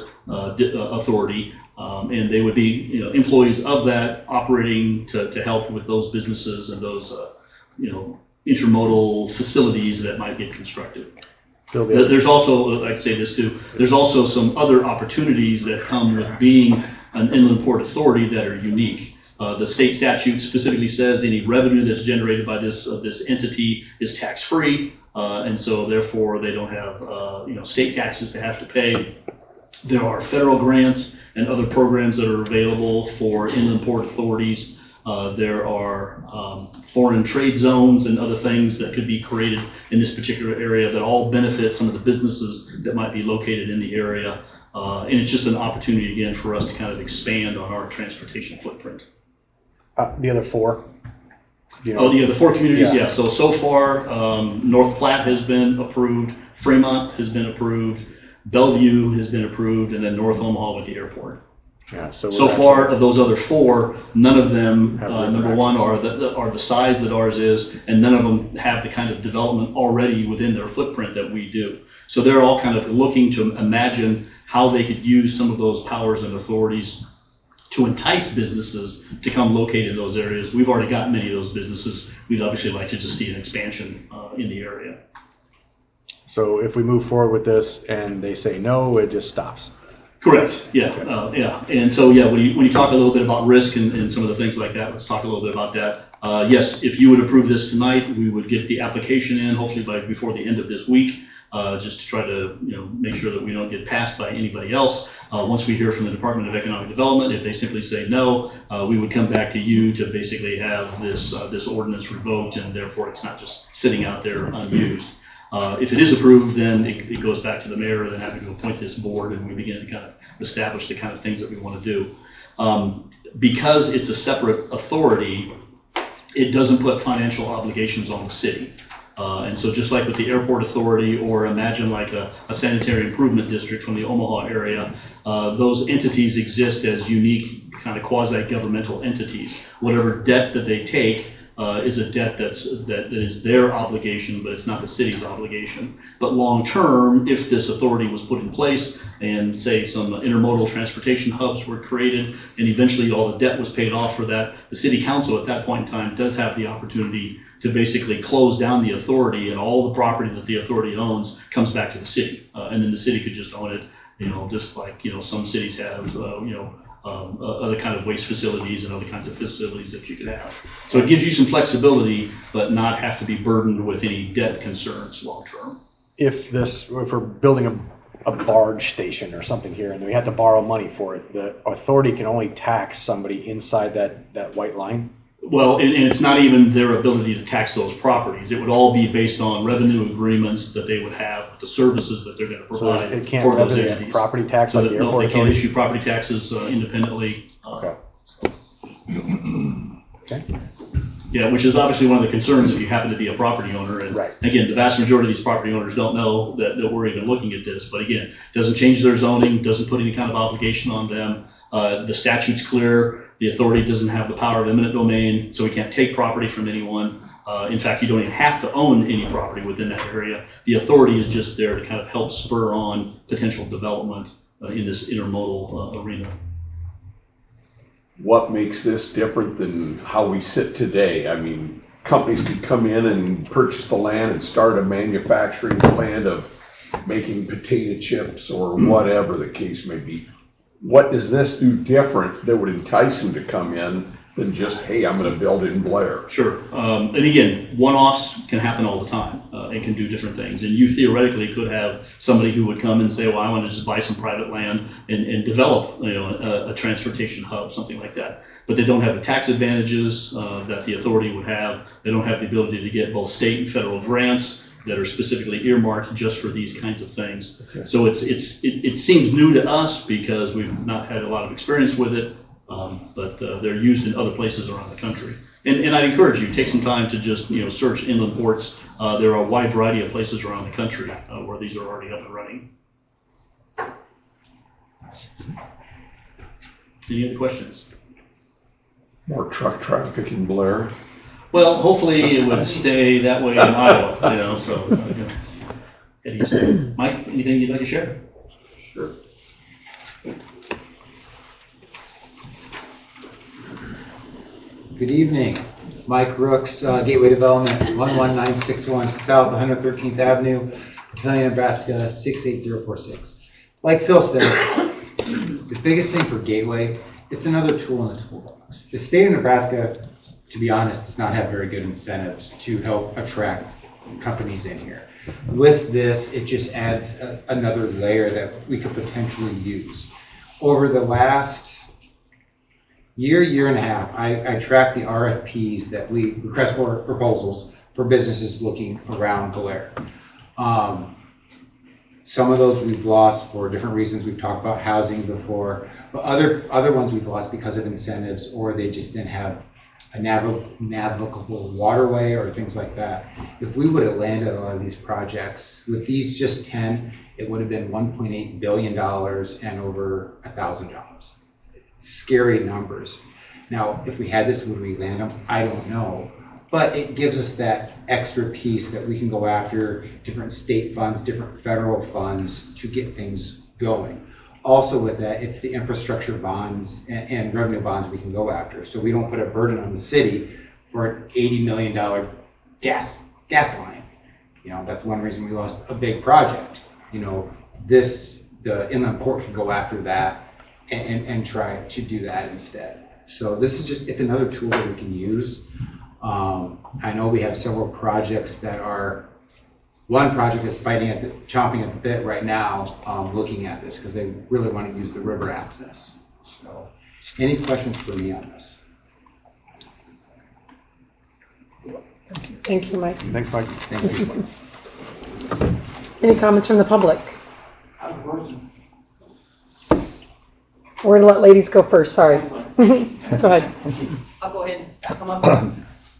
Authority, and they would be employees of that operating to help with those businesses and those intermodal facilities that might get constructed. There's also, I'd say this too, there's also some other opportunities that come with being an inland port authority that are unique. The state statute specifically says any revenue that's generated by this entity is tax-free, and so therefore they don't have state taxes to have to pay. There are federal grants and other programs that are available for inland port authorities. There are foreign trade zones and other things that could be created in this particular area that all benefit some of the businesses that might be located in the area. And it's just an opportunity, again, for us to kind of expand on our transportation footprint. The other four? The four communities, yeah. So far, North Platte has been approved, Fremont has been approved, Bellevue has been approved, and then North Omaha with the airport. Yeah, so far, of those other four, none of them, number one, are the size that ours is, and none of them have the kind of development already within their footprint that we do. So they're all kind of looking to imagine how they could use some of those powers and authorities to entice businesses to come locate in those areas. We've already got many of those businesses. We'd obviously like to just see an expansion in the area. So if we move forward with this and they say no, it just stops. Correct. Yeah. And so, when you talk a little bit about risk and some of the things like that, let's talk a little bit about that. Yes, if you would approve this tonight, we would get the application in hopefully before the end of this week, just to try to make sure that we don't get passed by anybody else. Once we hear from the Department of Economic Development, if they simply say no, we would come back to you to basically have this ordinance revoked, and therefore it's not just sitting out there unused. If it is approved, then it goes back to the mayor, then having to appoint this board, and we begin to kind of establish the kind of things that we want to do. Because it's a separate authority, it doesn't put financial obligations on the city. And so just like with the airport authority, or imagine like a sanitary improvement district from the Omaha area, those entities exist as unique kind of quasi-governmental entities. Whatever debt that they take is a debt that is their obligation, but it's not the city's obligation. But long term, if this authority was put in place and say some intermodal transportation hubs were created and eventually all the debt was paid off for that, the city council at that point in time does have the opportunity to basically close down the authority, and all the property that the authority owns comes back to the city. And then the city could just own it, just like, some cities have, other kind of waste facilities and other kinds of facilities that you could have. So it gives you some flexibility, but not have to be burdened with any debt concerns long term. If we're building a barge station or something here and we have to borrow money for it, the authority can only tax somebody inside that white line? Well, and it's not even their ability to tax those properties. It would all be based on revenue agreements that they would have with the services that they're going to provide So it can't for those revenue entities. property tax So like that, the no, airport they can't authority? issue property taxes independently. Okay. Okay. Yeah, which is obviously one of the concerns if you happen to be a property owner. And Right. again, the vast majority of these property owners don't know that we're even looking at this. But again, doesn't change their zoning, doesn't put any kind of obligation on them. The statute's clear. The authority doesn't have the power of eminent domain, so we can't take property from anyone. In fact, you don't even have to own any property within that area. The authority is just there to kind of help spur on potential development in this intermodal arena. What makes this different than how we sit today? I mean, companies could come in and purchase the land and start a manufacturing plant of making potato chips or whatever the case may be. What does this do different that would entice them to come in than just, hey, I'm going to build in Blair? Sure. And again, one-offs can happen all the time and can do different things. And you theoretically could have somebody who would come and say, well, I want to just buy some private land and develop a transportation hub, something like that. But they don't have the tax advantages that the authority would have. They don't have the ability to get both state and federal grants that are specifically earmarked just for these kinds of things. Okay. So it seems new to us because we've not had a lot of experience with it. But they're used in other places around the country. And I'd encourage you, take some time to just search inland ports. There are a wide variety of places around the country where these are already up and running. Any other questions? More truck traffic in Blair? Well, hopefully it would stay that way in Iowa, so. Mike, anything you'd like to share? Sure. Good evening. Mike Rooks, Gateway Development, 11961 South 113th Avenue, Papillion, Nebraska 68046. Like Phil said, the biggest thing for Gateway, it's another tool in the toolbox. The state of Nebraska, to be honest, does not have very good incentives to help attract companies in here. With this, it just adds another layer that we could potentially use. Over the last year and a half, I tracked the RFPs that we request for proposals for businesses looking around Blair. Some of those we've lost for different reasons. We've talked about housing before, but other ones we've lost because of incentives, or they just didn't have a navigable waterway or things like that. If we would have landed a lot of these projects, with these just 10, it would have been $1.8 billion and over 1,000 jobs. Scary numbers. Now, if we had this, would we land them? I don't know. But it gives us that extra piece that we can go after different state funds, different federal funds to get things going. Also with that, it's the infrastructure bonds and revenue bonds we can go after. So we don't put a burden on the city for an $80 million gas line. That's one reason we lost a big project. The inland port can go after that and try to do that instead. So this is it's another tool that we can use. I know we have several projects that are, one project that's chomping at the bit right now, looking at this because they really want to use the river access. So, any questions for me on this? Thank you, Mike. Thanks, Mike. Thank you. Any comments from the public? We're going to let ladies go first, sorry. Go ahead. I'll go ahead and come up.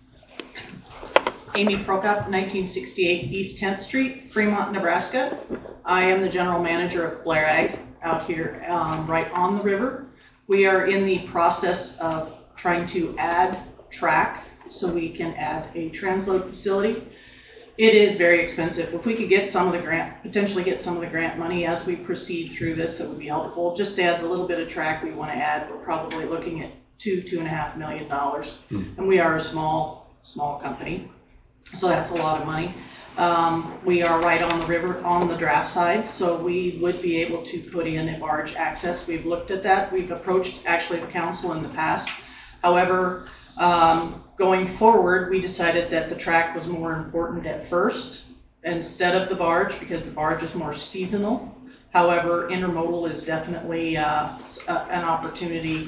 Amy Prokop, 1968 East 10th Street, Fremont, Nebraska. I am the general manager of Blair Ag out here right on the river. We are in the process of trying to add track so we can add a transload facility. It is very expensive. If we could get potentially get some of the grant money as we proceed through this, that would be helpful. Just to add the little bit of track we want to add, we're probably looking at $2.5 million. And we are a small company. So that's a lot of money. We are right on the river, on the draft side, so we would be able to put in a barge access. We've looked at that. We've approached actually the council in the past. However, going forward, we decided that the track was more important at first instead of the barge, because the barge is more seasonal. However, intermodal is definitely an opportunity,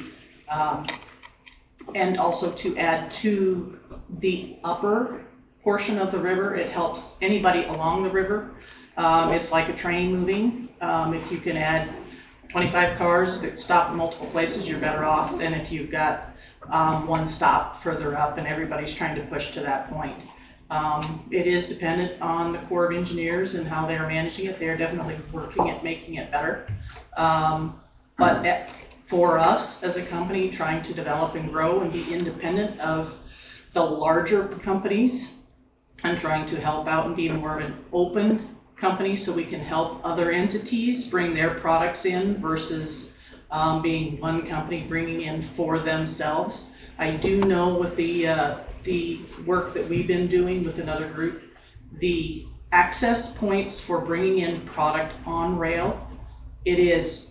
and also to add to the upper portion of the river. It helps anybody along the river. It's like a train moving. If you can add 25 cars that stop in multiple places, you're better off than if you've got one stop further up and everybody's trying to push to that point. It is dependent on the Corps of Engineers and how they're managing it. They're definitely working at making it better. But for us as a company trying to develop and grow and be independent of the larger companies and trying to help out and be more of an open company so we can help other entities bring their products in versus being one company bringing in for themselves. I do know with the work that we've been doing with another group, the access points for bringing in product on rail, it is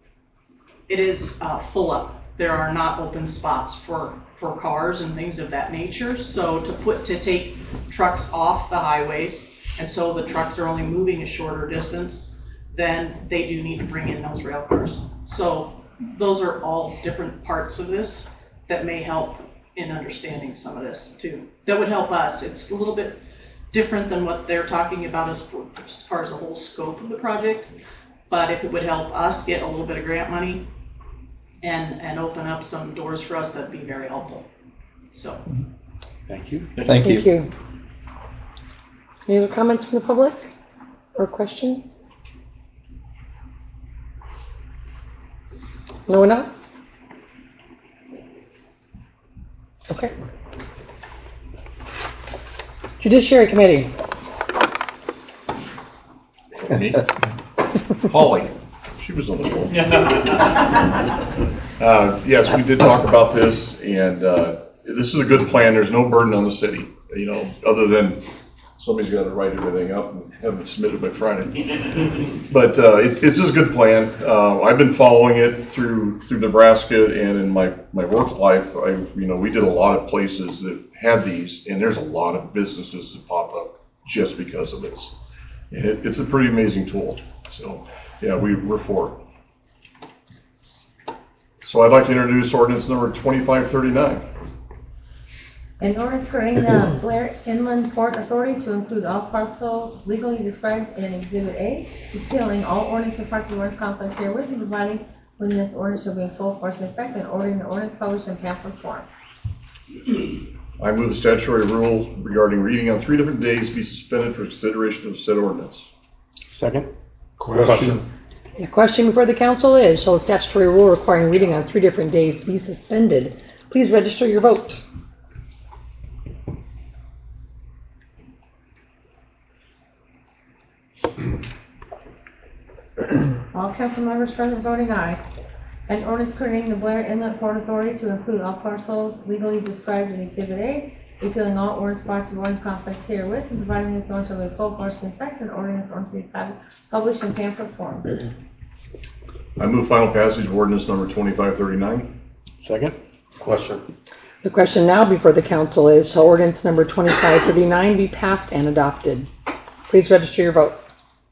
full up. There are not open spots for cars and things of that nature. So to take trucks off the highways, and so the trucks are only moving a shorter distance, then they do need to bring in those rail cars. So those are all different parts of this that may help in understanding some of this too. That would help us. It's a little bit different than what they're talking about as far as the whole scope of the project. But if it would help us get a little bit of grant money and open up some doors for us, that'd be very helpful. So, Thank you. Thank you. Any other comments from the public or questions? No one else? Okay. Judiciary Committee. Me? Holly. She was on the board. Yes, we did talk about this, and this is a good plan. There's no burden on the city, other than somebody's got to write everything up and have it submitted by Friday. But it's just a good plan. I've been following it through Nebraska, and in my work life, we did a lot of places that had these, and there's a lot of businesses that pop up just because of this. And it's a pretty amazing tool. So, yeah, we're for it. So I'd like to introduce ordinance number 2539. An ordinance creating the Blair Inland Port Authority to include all parcels legally described in Exhibit A, repealing all ordinance and parts of the ordinance conflict herewith, and providing when this ordinance shall be in full force and effect, and ordering the ordinance published in pamphlet form. I move the statutory rule regarding reading on 3 different days be suspended for consideration of said ordinance. Second. Question. The question before the council is, shall the statutory rule requiring reading on 3 different days be suspended? Please register your vote. All council members present voting aye. An ordinance creating the Blair Inlet Port Authority to include all parcels legally described in Exhibit A, repealing all ordinance parts of ordinance conflict herewith, and providing this ordinance shall be full force and effect, and ordinance to be published in pamphlet form. I move final passage of ordinance number 2539. Second. Question. The question now before the council is, shall ordinance number 2539 be passed and adopted? Please register your vote.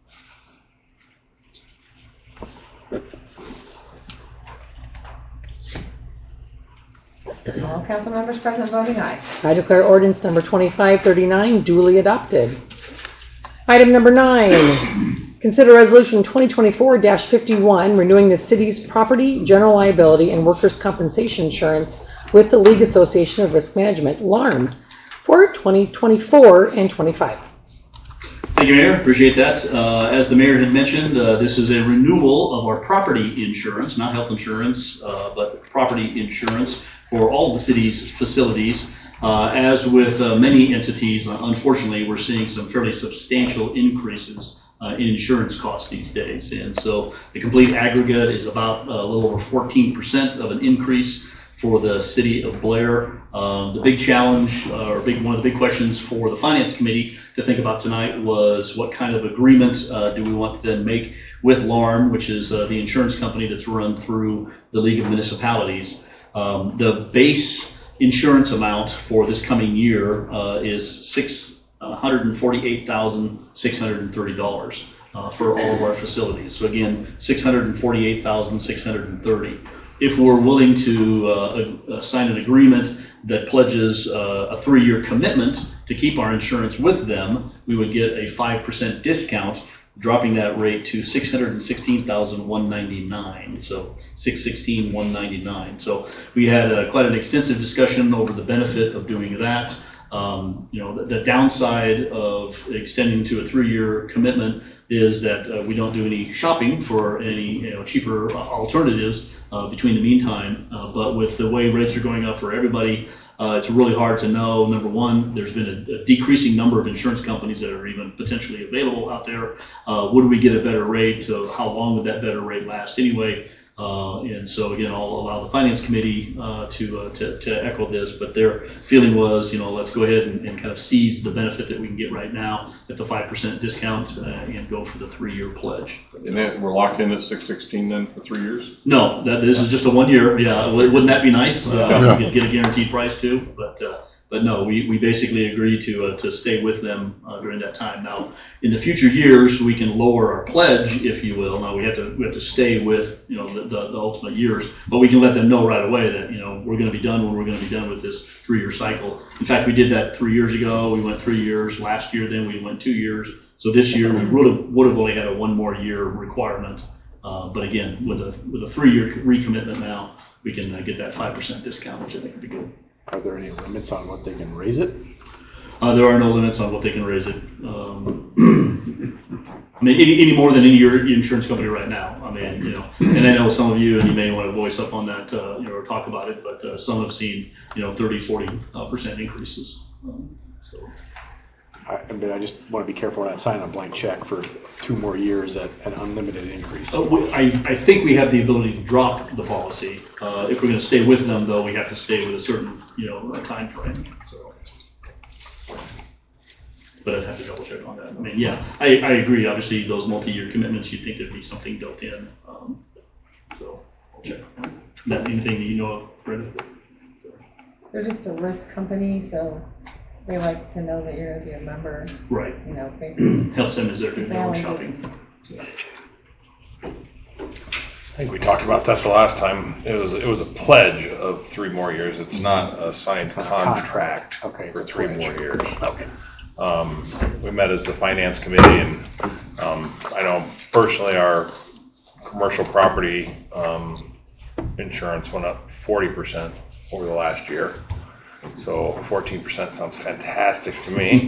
All council members present voting aye. I declare ordinance number 2539 duly adopted. Item number 9. Consider resolution 2024-51 renewing the city's property, general liability, and workers' compensation insurance with the League Association of Risk Management, LARM, for 2024 and 25. Thank you, Mayor. Appreciate that. As the Mayor had mentioned, this is a renewal of our property insurance, not health insurance, but property insurance for all the city's facilities. As with many entities, unfortunately, we're seeing some fairly substantial increases in insurance costs these days. And so the complete aggregate is about a little over 14% of an increase for the city of Blair. The big challenge, one of the big questions for the Finance Committee to think about tonight was what kind of agreement do we want to then make with LARM, which is the insurance company that's run through the League of Municipalities. The base insurance amount for this coming year is $648,630 for all of our facilities. So again, $648,630. If we're willing to sign an agreement that pledges a 3-year commitment to keep our insurance with them, we would get a 5% discount, dropping that rate to $616,199. So $616,199. So we had quite an extensive discussion over the benefit of doing that. The downside of extending to a 3-year commitment is that we don't do any shopping for any cheaper alternatives between the meantime. But with the way rates are going up for everybody, it's really hard to know. Number one, there's been a decreasing number of insurance companies that are even potentially available out there. Would we get a better rate? How long would that better rate last anyway? And so again, I'll allow the Finance Committee to echo this, but their feeling was, let's go ahead and kind of seize the benefit that we can get right now at the 5% discount and go for the 3-year pledge. And then we're locked in at $616 then for 3 years? No, this is just a 1 year. Yeah, wouldn't that be nice? We could get a guaranteed price too, but no, we basically agree to stay with them during that time. Now, in the future years, we can lower our pledge, if you will. Now we have to stay with the ultimate years, but we can let them know right away that we're going to be done when we're going to be done with this 3-year cycle. In fact, we did that 3 years ago. We went 3 years. Last year, then we went 2 years. So this year we would have only had a 1 more year requirement. But again, with a 3-year recommitment now, we can get that 5% discount, which I think would be good. Are there any limits on what they can raise it? There are no limits on what they can raise it. Any more than any insurance company right now. And I know some of you, and you may want to voice up on that, or talk about it, but some have seen, 30, 40% increases. I just want to be careful when I sign a blank check for 2 more years at an unlimited increase. I think we have the ability to drop the policy. If we're going to stay with them, though, we have to stay with a certain, time frame. So, but I'd have to double check on that. I agree. Obviously, those multi-year commitments, you'd think there'd be something built in. So I'll check. Anything that you know of, Brenda? They're just a risk company, so they like to know that you're going to be a member. Right. Basically. Helps them as they're doing their own shopping. I think we talked about that the last time. It was a pledge of 3 more years. It's not a signed contract for 3 more years. Okay. We met as the Finance Committee, and I know personally our commercial property insurance went up 40% over the last year. So 14% sounds fantastic to me.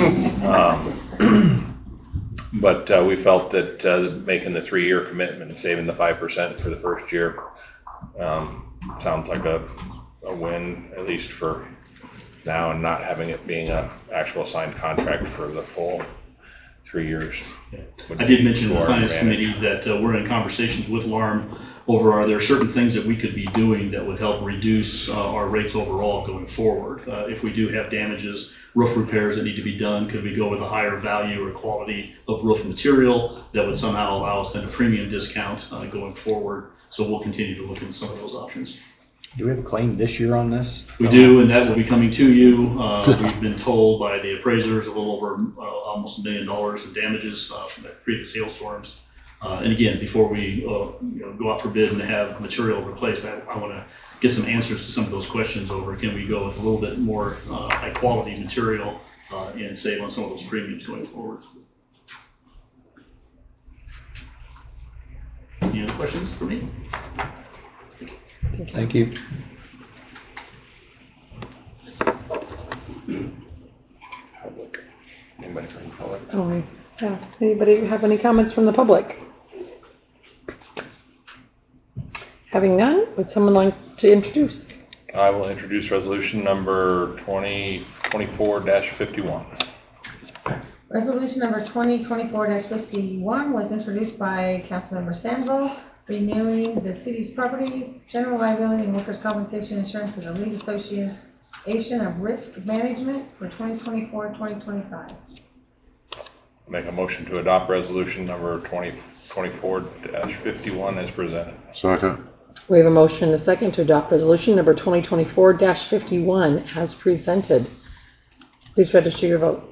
But we felt that making the 3-year commitment and saving the 5% for the first year sounds like a win, at least for now, and not having it being an actual signed contract for the full 3 years. I did mention to the Finance Committee that we're in conversations with LARM over are there certain things that we could be doing that would help reduce our rates overall going forward. If we do have damages, roof repairs that need to be done, could we go with a higher value or quality of roof material that would somehow allow us then a premium discount going forward? So we'll continue to look into some of those options. Do we have a claim this year on this? We do, and that will be coming to you. We've been told by the appraisers a little over almost $1 million in damages from the previous hailstorms. And again, before we go out for bid and have material replaced, I want to get some answers to some of those questions over. Can we go with a little bit more high quality material and save on some of those premiums going forward? Any other questions for me? Thank you. Anybody from the public? Yeah. Anybody have any comments from the public? Having none, would someone like to introduce? I will introduce resolution number 2024-51. Resolution number 2024-51 was introduced by Councilmember Sandville. renewing the city's property, general liability, and workers' compensation insurance for the League Association of Risk Management for 2024-2025. Make a motion to adopt resolution number 2024-51 as presented. Second. We have a motion and a second to adopt resolution number 2024-51 as presented. Please register your vote.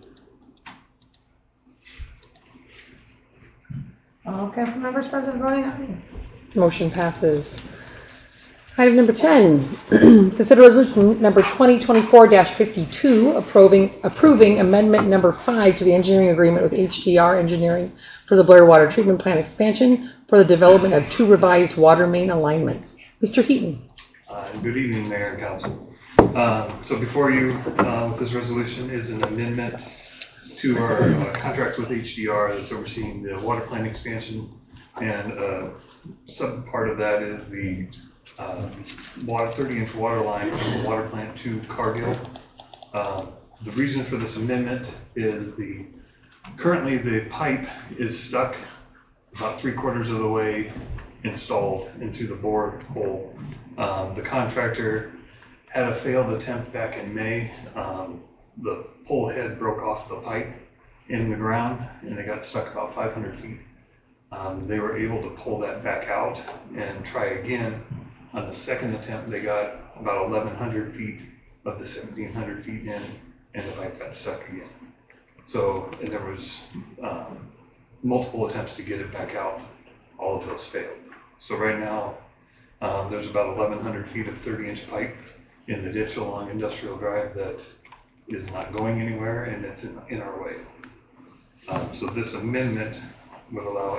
All council members present voting aye. Motion passes. Item number 10, consider resolution number 2024-52 approving amendment number 5 to the engineering agreement with HDR Engineering for the Blair Water Treatment Plant expansion for the development of 2 revised water main alignments. Mr. Heaton. Good evening, Mayor and Council. So before you with this resolution is an amendment to our contract with HDR that's overseeing the water plant expansion, and some part of that is the 30-inch water line from the water plant to Cargill. The reason for this amendment is currently the pipe is stuck about 3/4 of the way installed into the bore hole. The contractor had a failed attempt back in May. The pole head broke off the pipe in the ground and it got stuck about 500 feet. They were able to pull that back out and try again. On the second attempt, they got about 1,100 feet of the 1,700 feet in, and the pipe got stuck again. So, and there was multiple attempts to get it back out. All of those failed. So right now, there's about 1,100 feet of 30-inch pipe in the ditch along Industrial Drive that is not going anywhere, and it's in our way. So this amendment would allow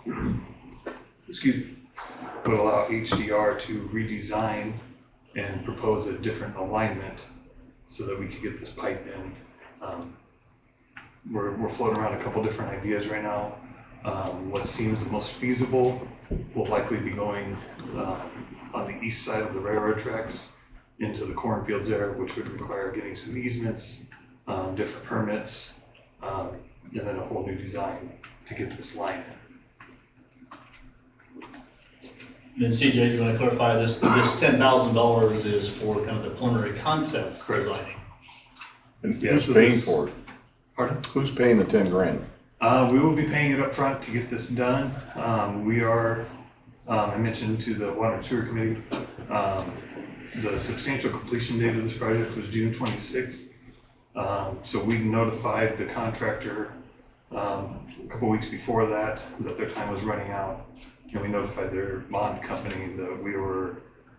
HDR to redesign and propose a different alignment so that we could get this pipe in. We're floating around a couple different ideas right now. What seems the most feasible will likely be going on the east side of the railroad tracks into the cornfields there, which would require getting some easements, different permits, and then a whole new design to get this line in. Then CJ, you want to clarify this $10,000 is for kind of the preliminary concept designing. And who's paying for it? Pardon? Who's paying the 10 grand? We will be paying it up front to get this done. We are, I mentioned to the Water and Sewer Committee, the substantial completion date of this project was June 26th. So we notified the contractor a couple weeks before that their time was running out. And we notified their bond company that we were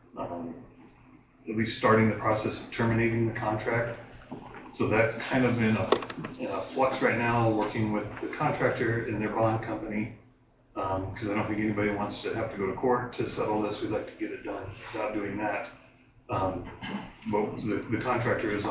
at least starting the process of terminating the contract. So that's kind of in a flux right now, working with the contractor and their bond company, because I don't think anybody wants to have to go to court to settle this. We'd like to get it done without doing that. But the contractor is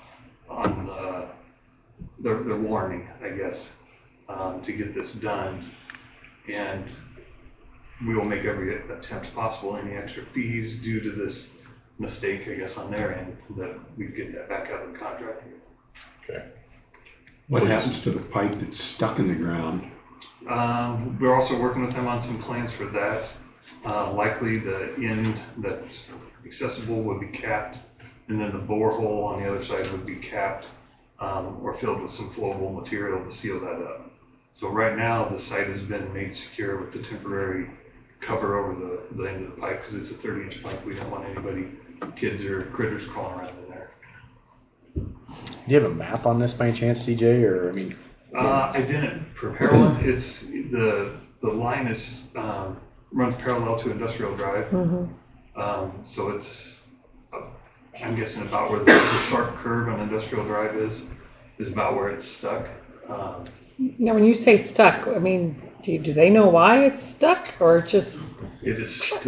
they're warning, I guess, to get this done. And we will make every attempt possible. Any extra fees due to this mistake, I guess, on their end, that we get that back out of the contract. Okay. What happens to the pipe that's stuck in the ground? We're also working with them on some plans for that. Likely the end that's accessible would be capped, and then the borehole on the other side would be capped or filled with some flowable material to seal that up. So right now the site has been made secure with the temporary cover over the end of the pipe because it's a 30-inch pipe. We don't want anybody, kids or critters crawling around in there. Do you have a map on this by any chance, CJ? Or I mean, I didn't prepare one. It's the line is runs parallel to Industrial Drive, so it's I'm guessing about where the sharp curve on Industrial Drive is about where it's stuck. Now, when you say stuck, I mean, do they know why it's stuck, or just? It is stuck.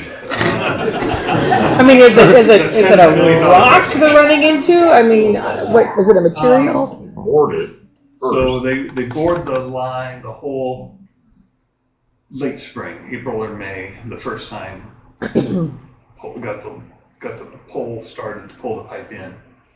I mean, is it a rock they're running into? I mean, what is it? A material? Boarded. So they bored the line, the whole late spring, April or May, the first time. got the pole started to pull the pipe in.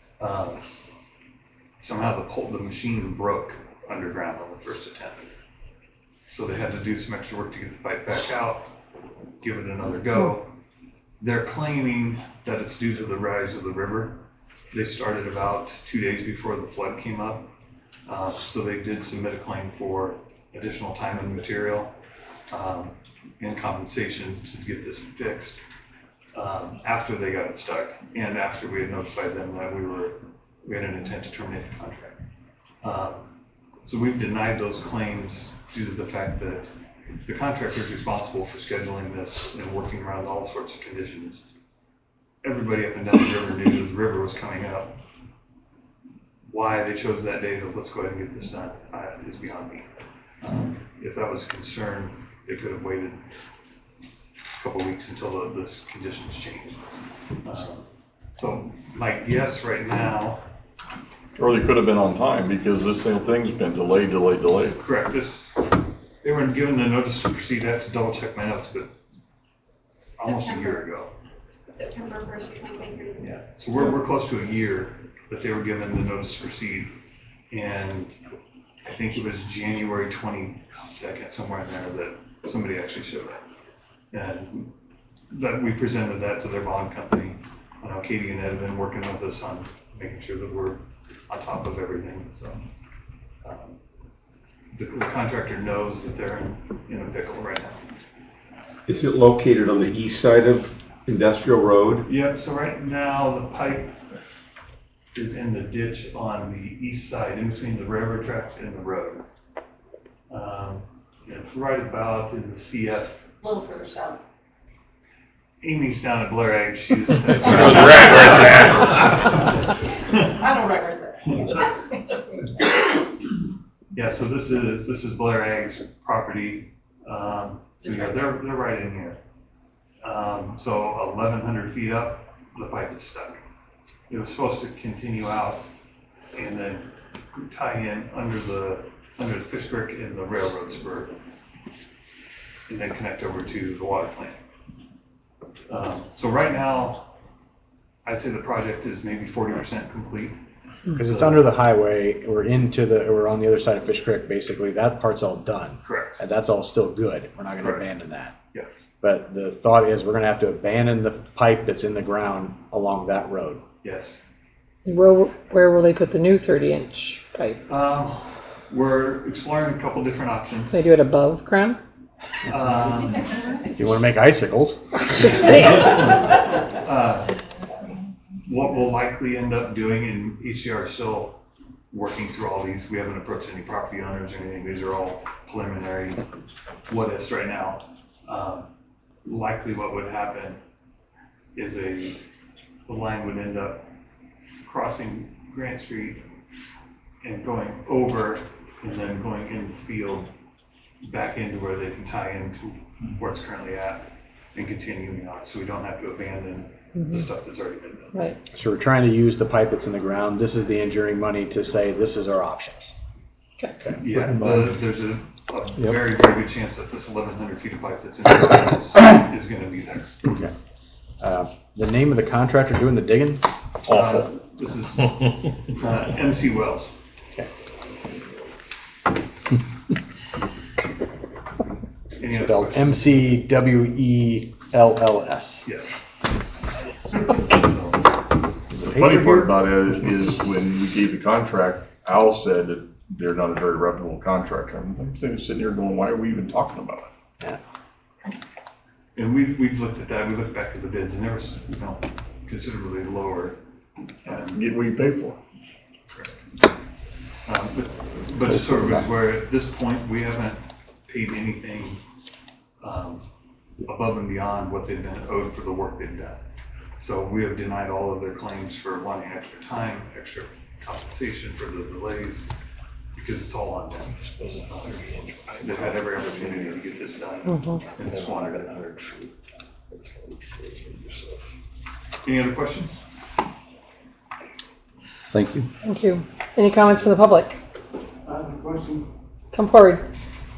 Somehow the machine broke underground on the first attempt. So they had to do some extra work to get the pipe back out. give it another go. They're claiming that it's due to the rise of the river. They started about 2 days before the flood came up. So they did submit a claim for additional time and material and compensation to get this fixed after they got it stuck and after we had notified them that we had an intent to terminate the contract. So we've denied those claims due to the fact that the contractor is responsible for scheduling this and working around all sorts of conditions. Everybody up and down the river knew the river was coming up. Why they chose that day to let's go ahead and get this done is beyond me. If that was a concern, they could have waited a couple weeks until this conditions changed. So my guess right now. Or they could have been on time because this whole thing's been delayed. Correct. They were given the notice to proceed. I have to double check my notes, but almost a year ago. September 1st, 2023. Yeah. So we're close to a year that they were given the notice to proceed, and I think it was January 22nd, somewhere in there, that somebody actually showed up. And that we presented that to their bond company. Katie and Ed have been working with us on making sure that we're on top of everything. So the contractor knows that they're in a pickle right now. Is it located on the east side of Industrial Road? Yep, so right now the pipe is in the ditch on the east side, in between the railroad tracks and the road. It's right about in the CF. A little further south. Amy's down at Blair Ag. She's I know right where it's at. Yeah, so this is Blair Ag's property. So yeah, they're right in here. So 1,100 feet up, the pipe is stuck. It was supposed to continue out and then tie in under the Fish Creek and the railroad spur, and then connect over to the water plant. So right now, I'd say the project is maybe 40% complete. Because it's under the highway, we're on the other side of Fish Creek, basically. That part's all done. Correct. And that's all still good. We're not going to abandon that. Yeah. But the thought is we're going to have to abandon the pipe that's in the ground along that road. Yes. Where will they put the new 30-inch pipe? We're exploring a couple different options. They do it above ground? If you want to make icicles. Just saying. What we'll likely end up doing, and HDR is still working through all these. We haven't approached any property owners or anything. These are all preliminary what ifs right now. Likely what would happen is the line would end up crossing Grant Street and going over and then going in the field back into where they can tie into where it's currently at and continuing on, so we don't have to abandon the stuff that's already been done. Right. So we're trying to use the pipe that's in the ground. This is the engineering money to say this is our options. Okay. Yeah, there's a very, very good chance that this 1,100 feet of pipe that's in the ground is going to be there. Okay. The name of the contractor doing the digging? Awful. This is MC Wells. Okay. Spelled MCWELLS. Yes. The funny part about it is when we gave the contract, Al said that they're not a very reputable contractor. I'm sitting here going, why are we even talking about it? Yeah. And we've looked at that. We looked back at the bids, and there was considerably lower. Get what you pay for. But just sort of where at this point we haven't paid anything above and beyond what they've been owed for the work they've done. So we have denied all of their claims for wanting extra time, extra compensation for the delays, because it's all on them. They've had every opportunity to get this done and squandered it. Any other questions? Thank you. Thank you. Any comments from the public? I have a question. Come forward.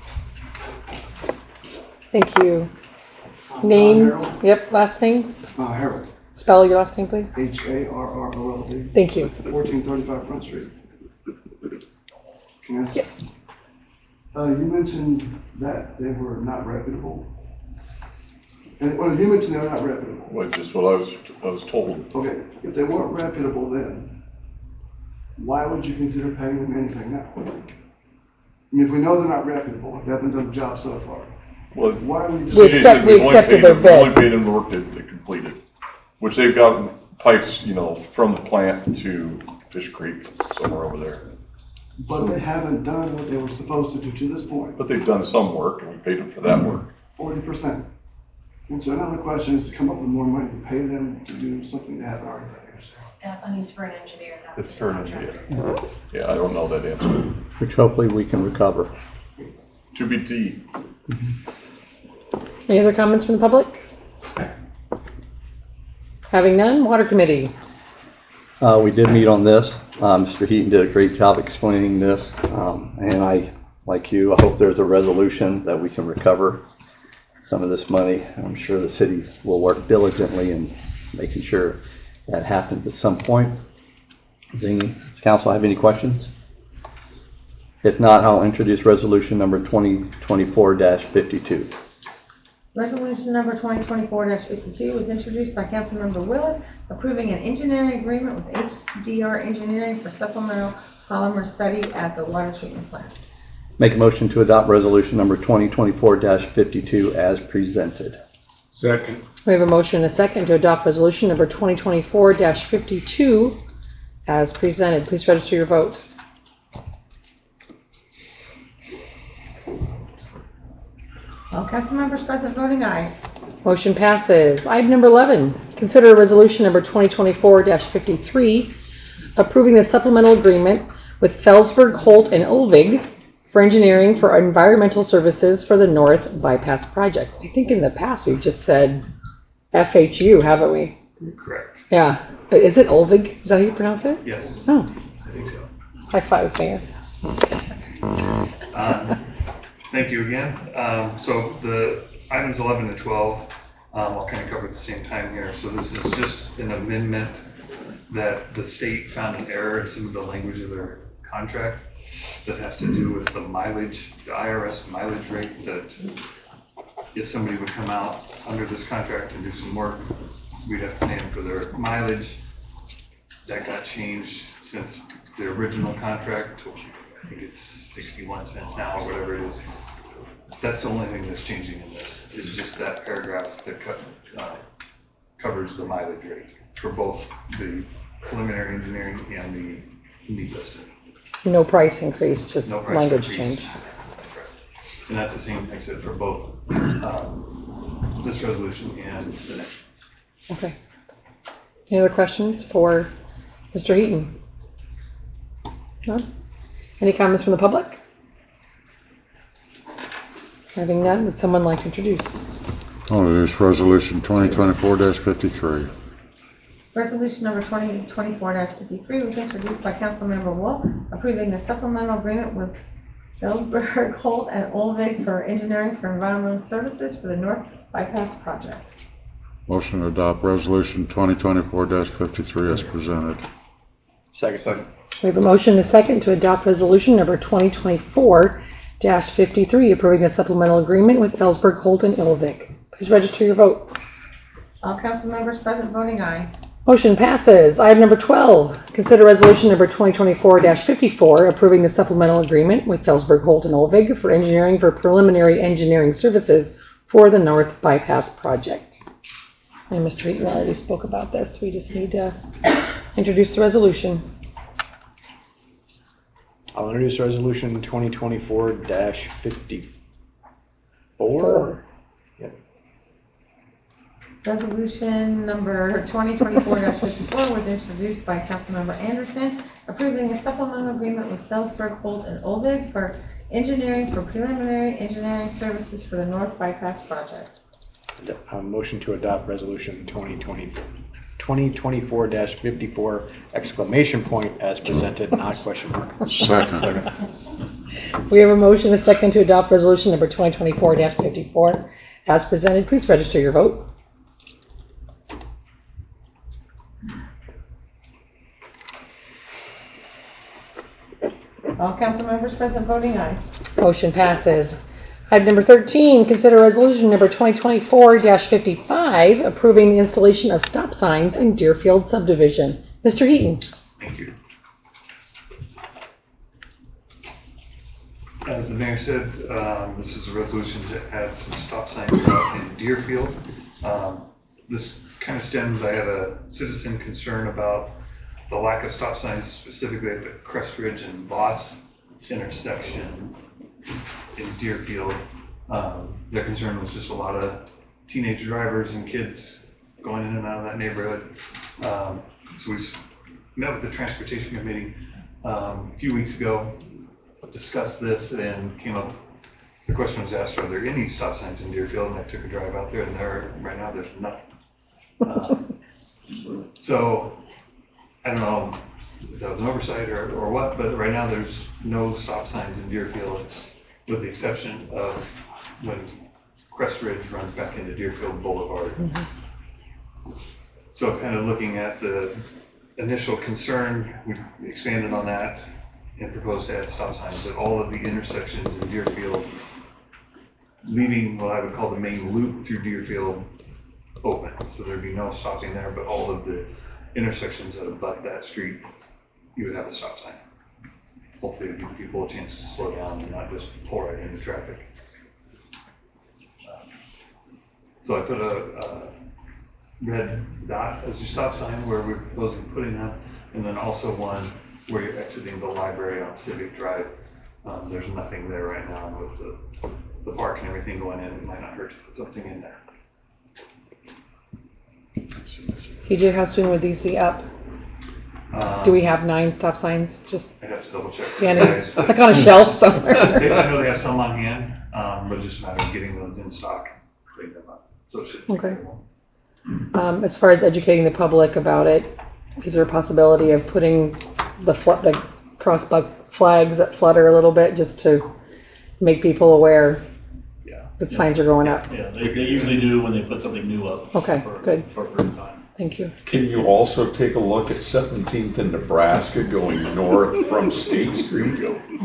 Thank you. Name? Harold. Yep, last name? Harold. Spell your last name, please. Harrold. Thank you. 1435 Front Street. Can I ask? Yes. You mentioned that they were not reputable. And well, you mentioned they're not reputable. Well, just what I was told. Okay, if they weren't reputable then, why would you consider paying them anything now? I mean, if we know they're not reputable, if they haven't done the job so far, Well, why would we just... We accepted their We bid. only paid them the work they completed, which they've gotten pipes, from the plant to Fish Creek, somewhere over there. But they haven't done what they were supposed to do to this point. But they've done some work, and we paid them for that work. 40%. And so now the question is to come up with more money to pay them to do something they haven't already done. That money's for an engineer, not It's for an engineer. Yeah, I don't know that answer. Which hopefully we can recover. To be T. Any other comments from the public? Having none, Water Committee. We did meet on this. Mr. Heaton did a great job explaining this. And I, like you, I hope there's a resolution that we can recover some of this money. I'm sure the city will work diligently in making sure that happens at some point. Does any council have any questions? If not, I'll introduce resolution number 2024-52. Resolution number 2024-52 was introduced by Councilmember Willis, approving an engineering agreement with HDR Engineering for supplemental polymer study at the water treatment plant. Make a motion to adopt resolution number 2024-52 as presented. Second. We have a motion and a second to adopt resolution number 2024-52 as presented. Please register your vote. All council members present voting aye. Motion passes. Item number 11, consider resolution number 2024-53, approving the supplemental agreement with Felsberg, Holt, and Olvig for engineering for environmental services for the North Bypass Project. I think in the past we've just said FHU, haven't we? Correct. Yeah. But is it Olvig? Is that how you pronounce it? Yes. Oh. I think so. High five, Mayor. Thank you again. So the items 11 to 12, I'll kind of cover at the same time here. So this is just an amendment that the state found an error in some of the language of their contract that has to do with the mileage, the IRS mileage rate, that if somebody would come out under this contract and do some work, we'd have to pay them for their mileage. That got changed since the original contract. I think it's 61 cents now or whatever it is. That's the only thing that's changing in this, is just that paragraph that covers the mileage rate for both the preliminary engineering and the need listing. No price increase, just No price language increase. change. And that's the same, like I said, for both this resolution and the next one. Okay. Any other questions for Mr. Heaton? No? Any comments from the public? Having none, would someone like to introduce? I'll introduce resolution 2024-53. Resolution number 2024-53 was introduced by Councilmember Wolf, approving the supplemental agreement with Felsberg, Holt, and Olvig for engineering for environmental services for the North Bypass Project. Motion to adopt resolution 2024-53 as presented. Second. We have a motion and a second to adopt resolution number 2024-53, approving the supplemental agreement with Felsberg, Holt, and Olvig. Please register your vote. All council members present voting aye. Motion passes. Item number 12, consider resolution number 2024-54, approving the supplemental agreement with Felsberg, Holt, and Olvig for engineering for preliminary engineering services for the North Bypass Project. And Mr. Heaton already spoke about this. We just need to introduce the resolution. I'll introduce resolution 2024-54. Yep. Resolution number 2024-54 was introduced by Councilmember Anderson, approving a supplemental agreement with Felsberg, Holt, and Olvig for engineering for preliminary engineering services for the North Bypass Project. Motion to adopt resolution 2024-54 exclamation point as presented, not question mark. Second. We have a motion and a second to adopt resolution number 2024-54 as presented. Please register your vote. All council members present voting aye. Motion passes. Item number 13, consider resolution number 2024-55, approving the installation of stop signs in Deerfield subdivision. Mr. Heaton. Thank you. As the mayor said, this is a resolution to add some stop signs out in Deerfield. This kind of stems, I had a citizen concern about the lack of stop signs specifically at the Crest Ridge and Voss intersection in Deerfield. Their concern was just a lot of teenage drivers and kids going in and out of that neighborhood. So we met with the transportation committee a few weeks ago, discussed this, and came up. The question was asked, are there any stop signs in Deerfield? And I took a drive out there, and right now there's nothing. So I don't know if that was an oversight or what, but right now there's no stop signs in Deerfield, with the exception of when Crest Ridge runs back into Deerfield Boulevard. Mm-hmm. So kind of looking at the initial concern, we expanded on that and proposed to add stop signs at all of the intersections in Deerfield, leaving what I would call the main loop through Deerfield open. So there'd be no stopping there, but all of the intersections that abut that street, you would have a stop sign. Hopefully it'd give people a chance to slow down and not just pull right into traffic. So I put a red dot as your stop sign where we're proposing putting that, and then also one where you're exiting the library on Civic Drive. There's nothing there right now, and with the park and everything going in, it might not hurt to put something in there. CJ, how soon would these be up? Do we have 9 stop signs just standing like on a shelf somewhere? I know they have some on hand, but it's just a matter of getting those in stock, putting them up. So it should okay. As far as educating the public about it, is there a possibility of putting the crossbuck flags that flutter a little bit just to make people aware that signs are going up? Yeah, they usually do when they put something new up. Okay, good. For a period of time. Thank you. Can you also take a look at 17th in Nebraska going north from State Street?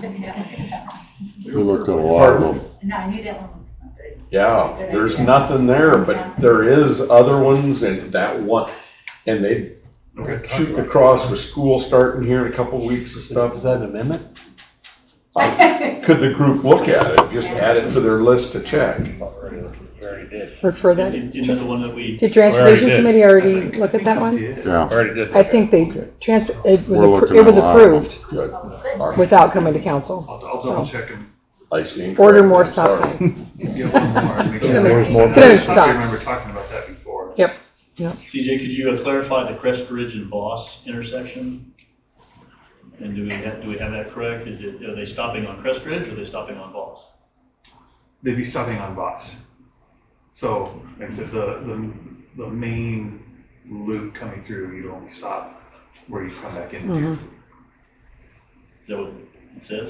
We looked at a lot of them. No, I knew that one was coming. Yeah, there's nothing there, but there is other ones, and that one, and they shooting across with school starting here in a couple of weeks and stuff. Is that an amendment? Could the group look at it, just add it to their list to check? Already did. Refer that. Isn't that the one that we? Did Transportation Committee already look at that one? Yeah. Already did. I think it was approved without coming to council. I'll double check and order more stop signs. get one more. Make sure There's more. stop. I remember talking about that before. Yep. CJ, could you clarify the Crest Ridge and Voss intersection? And do we have that correct? Are they stopping on Crest Ridge or are they stopping on Voss? They'd be stopping on Voss. So, like I said, the main loop coming through, you'd only stop where you come back in. Mm-hmm. Is that what it says?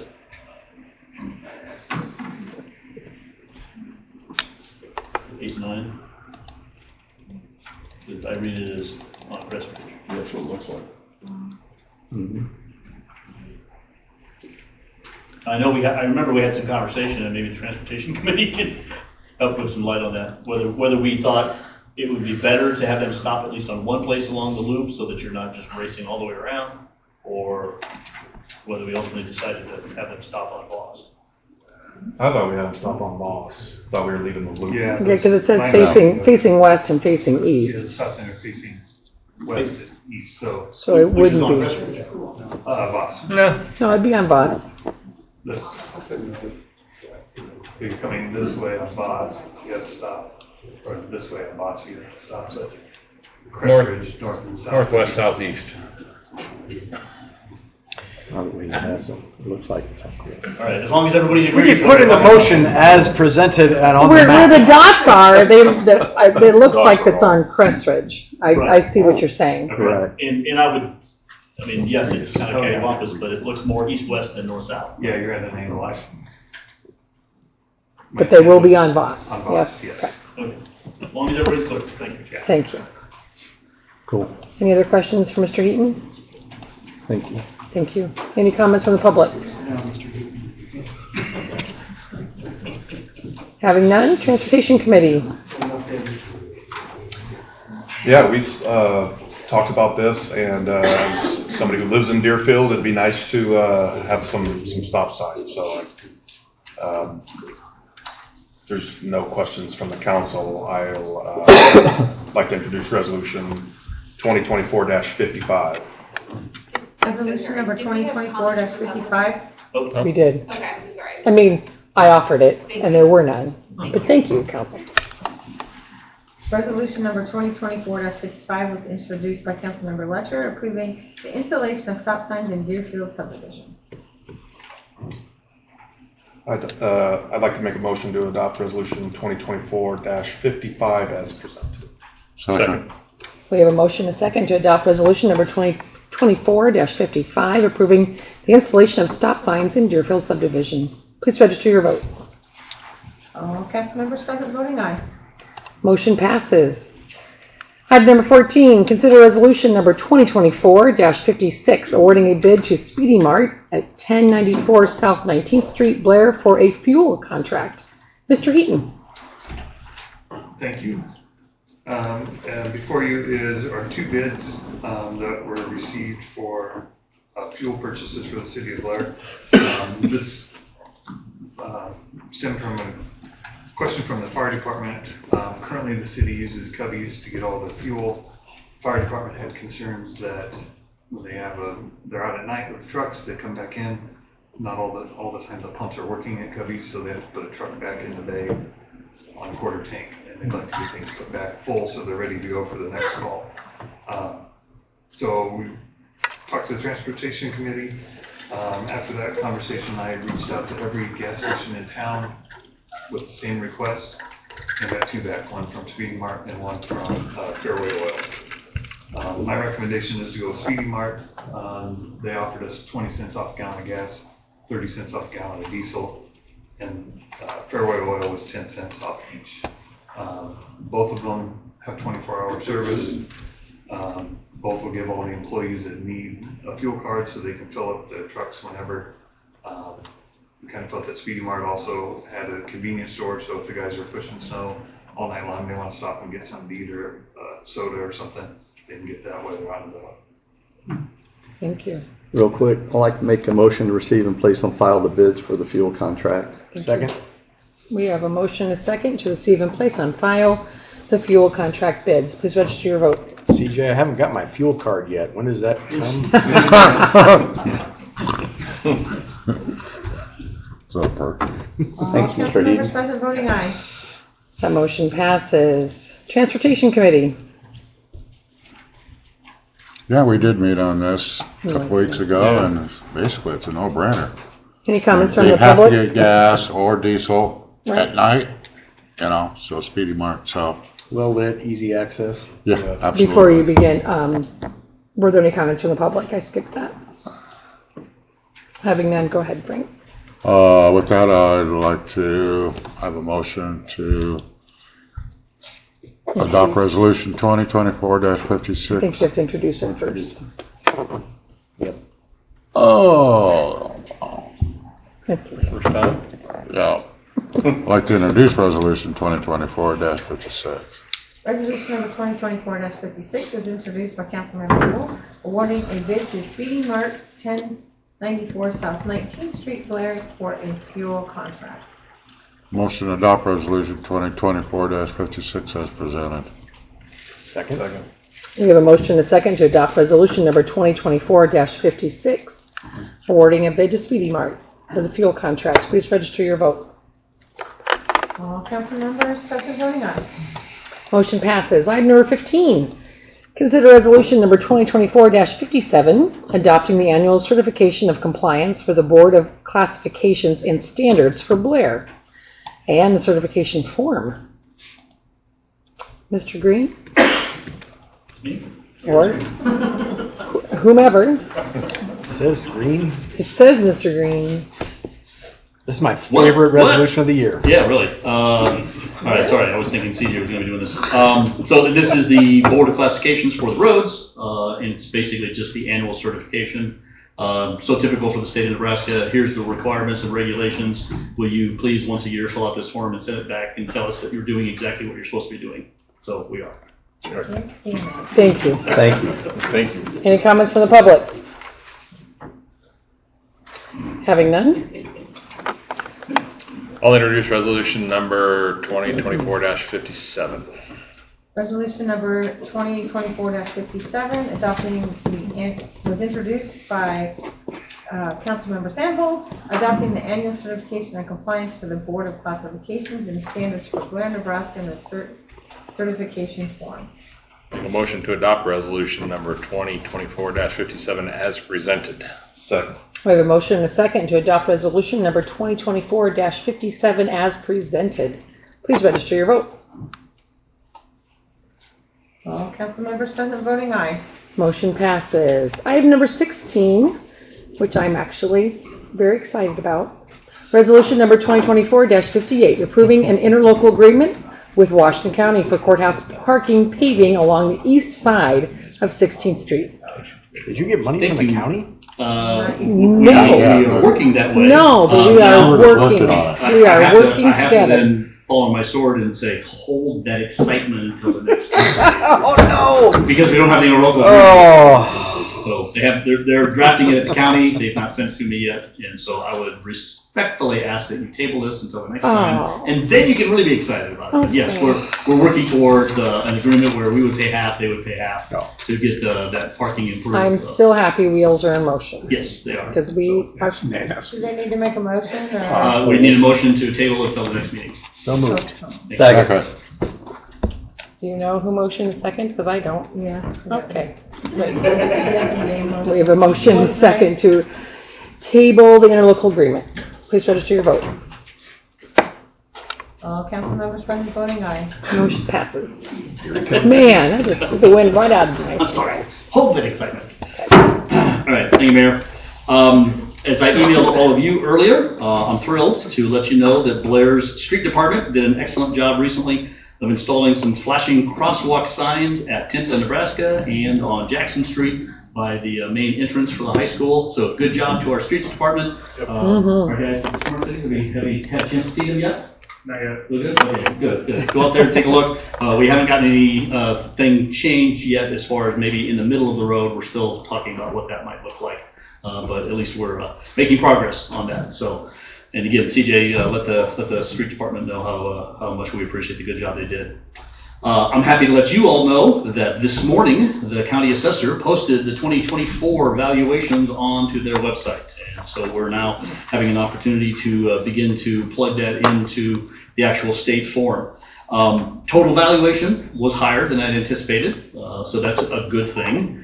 8, 9. I read it as on Crest Ridge. That's what it looks like. Mm-hmm. I remember we had some conversation, and maybe the Transportation Committee can help put some light on that. Whether we thought it would be better to have them stop at least on one place along the loop so that you're not just racing all the way around, or whether we ultimately decided to have them stop on Voss. I thought we had them stop on Voss. Thought we were leaving the loop. Yeah, because it says facing west and facing east. Yeah, the stop sign are facing west and east, so it wouldn't be. Voss. No, it'd be on Voss. This. If you're coming this way on Voss, you have to stop. Or this way on Voss, you have to stop. So north and south. Northwest, southeast. It looks like it's okay. All right, as long as everybody's agreed. We can put in the motion as presented and on the map. Where the dots are, it looks like it's on Crest Ridge. I see what you're saying. Right. And I would, yes, it's kind of cattywampus, but it looks more east-west than north-south. Yeah, you're at an angle. But they will be on Voss. Yes. Okay. As long as everybody's clear. Thank you. Thank you. Cool. Any other questions for Mr. Heaton? Thank you. Thank you. Any comments from the public? Having none, Transportation Committee. Yeah, we talked about this, and as somebody who lives in Deerfield, it'd be nice to have some stop signs. So there's no questions from the council. I'll like to introduce Resolution 2024-55. Resolution number 2024-55. We did. Okay, I'm so sorry. I mean, I offered it, and there were none. But thank you, Council. Resolution number 2024-55 was introduced by Councilmember Letcher, approving the installation of stop signs in Deerfield subdivision. I'd like to make a motion to adopt Resolution 2024-55 as presented. Second. We have a motion and a second to adopt resolution number 2024-55, approving the installation of stop signs in Deerfield subdivision. Please register your vote. All council members present voting aye. Motion passes. Item number 14, consider resolution number 2024-56, awarding a bid to Speedy Mart at 1094 South 19th Street, Blair, for a fuel contract. Mr. Heaton. Thank you. And before you are two bids that were received for fuel purchases for the city of Blair. This stemmed from a question from the fire department. Currently the city uses Cubbies to get all the fuel. Fire department had concerns that when they're out at night with the trucks, they come back in. Not all the time the pumps are working at Cubbies, so they have to put a truck back in the bay on quarter tank. And they'd like to get things put back full so they're ready to go for the next call. So we talked to the Transportation Committee. After that conversation, I reached out to every gas station in town with the same request, and got two back, one from Speedy Mart and one from Fairway Oil. My recommendation is to go with Speedy Mart. They offered us 20 cents off a gallon of gas, 30 cents off a gallon of diesel, and Fairway Oil was 10 cents off each. Both of them have 24-hour service. Both will give all the employees that need a fuel card so they can fill up their trucks whenever. We kind of felt that Speedy Mart also had a convenience store, so if the guys are pushing snow all night long, they want to stop and get something to eat or soda or something, they can get that while they're out and about. Thank you. Real quick, I'd like to make a motion to receive and place on file the bids for the fuel contract. Second. We have a motion and a second to receive and place on file the fuel contract bids. Please register your vote. CJ, I haven't got my fuel card yet. When does that come? Thanks, Mr. Council members Heaton. present voting aye. That motion passes. Transportation Committee. Yeah, we did meet on this a couple weeks ago, and basically it's a no-brainer. Any comments from They the have public? to get gas or diesel Right. at night, so Speedy Mart, so. Well lit, easy access. Yeah, absolutely. Before you begin, were there any comments from the public? I skipped that. Having none, go ahead, Frank. With that, I'd like to have a motion to adopt resolution 2024-56. I think you have to introduce it first. Yep. Oh. It's late. First time? Yeah. I'd like to introduce resolution 2024-56. Resolution number 2024-56 was introduced by Councilmember Wool, awarding a bid to Speedy Mart 1094 South 19th Street, Blair, for a fuel contract. Motion to adopt resolution 2024-56 as presented. Second. We have a motion and a second to adopt resolution number 2024-56, awarding a bid to Speedy Mart for the fuel contract. Please register your vote. All council members present voting aye. Motion passes. Item number 15. Consider resolution number 2024-57, adopting the annual certification of compliance for the Board of Classifications and Standards for Blair, and the certification form. Mr. Green? Or whomever. It says Green. It says Mr. Green. This is my favorite resolution of the year. Yeah, really. All right, sorry, I was thinking CJ was going to be doing this. So this is the Board of Classifications for the roads, and it's basically just the annual certification. So typical for the state of Nebraska. Here's the requirements and regulations. Will you please once a year fill out this form and send it back and tell us that you're doing exactly what you're supposed to be doing? So we are. Thank you. Thank you. Thank you. Any comments from the public? Having none? I'll introduce resolution number 2024-57. Resolution number 2024-57, was introduced by Councilmember Sample, adopting the annual certification and compliance for the Board of Classifications and Standards for Blair, Nebraska, and the certification form. Make a motion to adopt resolution number 2024-57 as presented. Second. We have a motion and a second to adopt resolution number 2024-57 as presented. Please register your vote. All council members present voting aye. Motion passes. Item number 16, which I'm actually very excited about. Resolution number 2024-58, approving an interlocal agreement with Washington County for courthouse parking paving along the east side of 16th Street. Did you get money from the county? No. We are working that way. No, but we are working. We are working I have to together. then fall on my sword and say, hold that excitement until the next meeting. Oh no! Because we don't have the interlocal. Oh. So they're drafting it at the county. They've not sent it to me yet, and so I would respectfully ask that you table this until the next time, and then you can really be excited about it. But yes, we're working towards an agreement where we would pay half, they would pay half to get that parking improved. I'm still happy wheels are in motion. Yes, they are. Because we are. Do they need to make a motion? Or? We need a motion to table until the next meeting. So moved. Second. Do you know who motioned second? Because I don't. Yeah. Okay. We have a motion and a second to table the interlocal agreement. Please register your vote. All council members present voting aye. Motion passes. Man, I just took the wind right out of me. I'm sorry. Hold that excitement. All right. Thank you, Mayor. As I emailed all of you earlier, I'm thrilled to let you know that Blair's street department did an excellent job recently of installing some flashing crosswalk signs at 10th and Nebraska and on Jackson Street by the main entrance for the high school. So good job to our streets department. Our guys at the Smart City, have you had a chance to see them yet? Not yet. Good? Okay, good. Go out there and take a look. We haven't gotten anything changed yet as far as maybe in the middle of the road. We're still talking about what that might look like. But at least we're making progress on that. So, and again, CJ, let the street department know how much we appreciate the good job they did. I'm happy to let you all know that this morning the county assessor posted the 2024 valuations onto their website, and so we're now having an opportunity to begin to plug that into the actual state form. Total valuation was higher than I'd anticipated, so that's a good thing.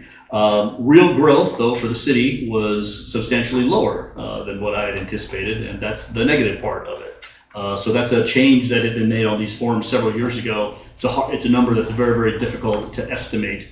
Real growth, though, for the city was substantially lower than what I had anticipated, and that's the negative part of it. So that's a change that had been made on these forms several years ago. It's a number that's very, very difficult to estimate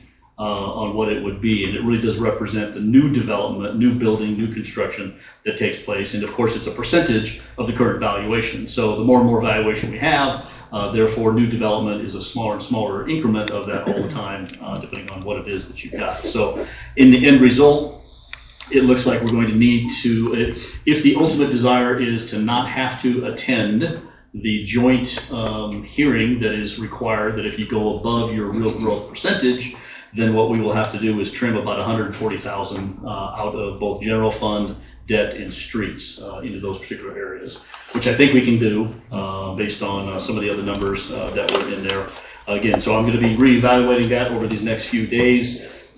on what it would be, and it really does represent the new development, new building, new construction that takes place, and of course it's a percentage of the current valuation. So the more and more valuation we have, therefore new development is a smaller and smaller increment of that all the time, depending on what it is that you've got. So in the end result, it looks like we're going to need to, if the ultimate desire is to not have to attend the joint hearing that is required, that if you go above your real growth percentage, then what we will have to do is trim about $140,000 out of both general fund, debt, and streets into those particular areas, which I think we can do based on some of the other numbers that were in there. Again, so I'm going to be reevaluating that over these next few days.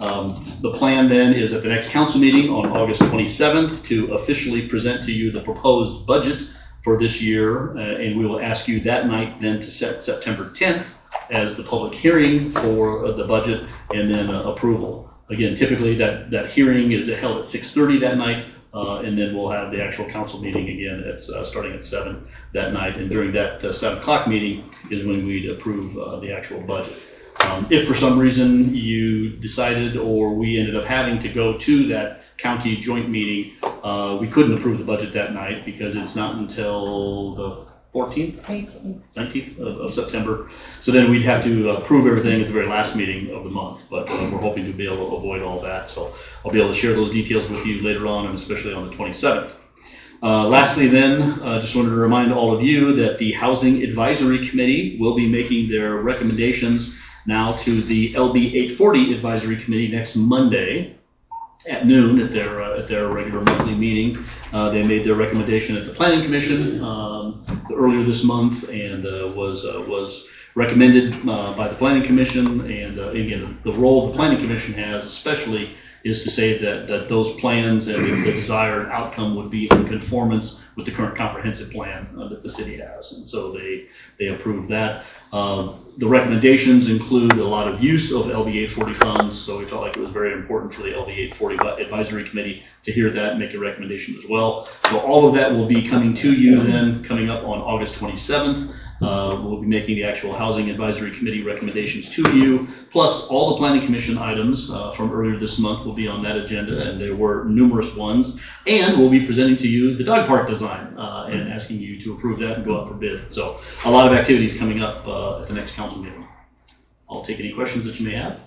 The plan then is at the next council meeting on August 27th to officially present to you the proposed budget for this year, and we will ask you that night then to set September 10th as the public hearing for the budget and then approval. Again, typically that hearing is held at 6:30 that night, and then we'll have the actual council meeting again at starting at 7 that night, and during that 7 o'clock meeting is when we'd approve the actual budget. If for some reason you decided or we ended up having to go to that county joint meeting, we couldn't approve the budget that night because it's not until the 14th, 18th. 19th of September. So then we'd have to approve everything at the very last meeting of the month, but we're hoping to be able to avoid all that. So I'll be able to share those details with you later on, and especially on the 27th. Lastly then, just wanted to remind all of you that the Housing Advisory Committee will be making their recommendations now to the LB 840 Advisory Committee next Monday at noon at their regular monthly meeting. They made their recommendation at the Planning Commission earlier this month, and was recommended by the Planning Commission. And again, the role the Planning Commission has especially is to say that those plans and the desired outcome would be in conformance with the current comprehensive plan that the city has. And so they approved that. The recommendations include a lot of use of LB 840 funds, so we felt like it was very important for the LB 840 Advisory Committee to hear that and make a recommendation as well. So all of that will be coming to you then, coming up on August 27th. We'll be making the actual Housing Advisory Committee recommendations to you, plus all the Planning Commission items from earlier this month will be on that agenda, and there were numerous ones. And we'll be presenting to you the dog park design and asking you to approve that and go out for bid. So a lot of activities coming up at the next council meeting. I'll take any questions that you may have.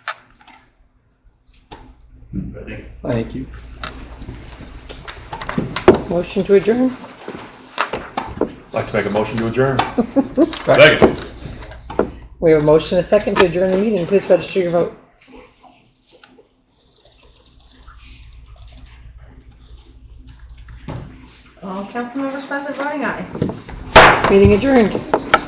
Thank you. Motion to adjourn? I'd like to make a motion to adjourn. Second. We have a motion and a second to adjourn the meeting. Please register your vote. All council members present voting aye. Meeting adjourned.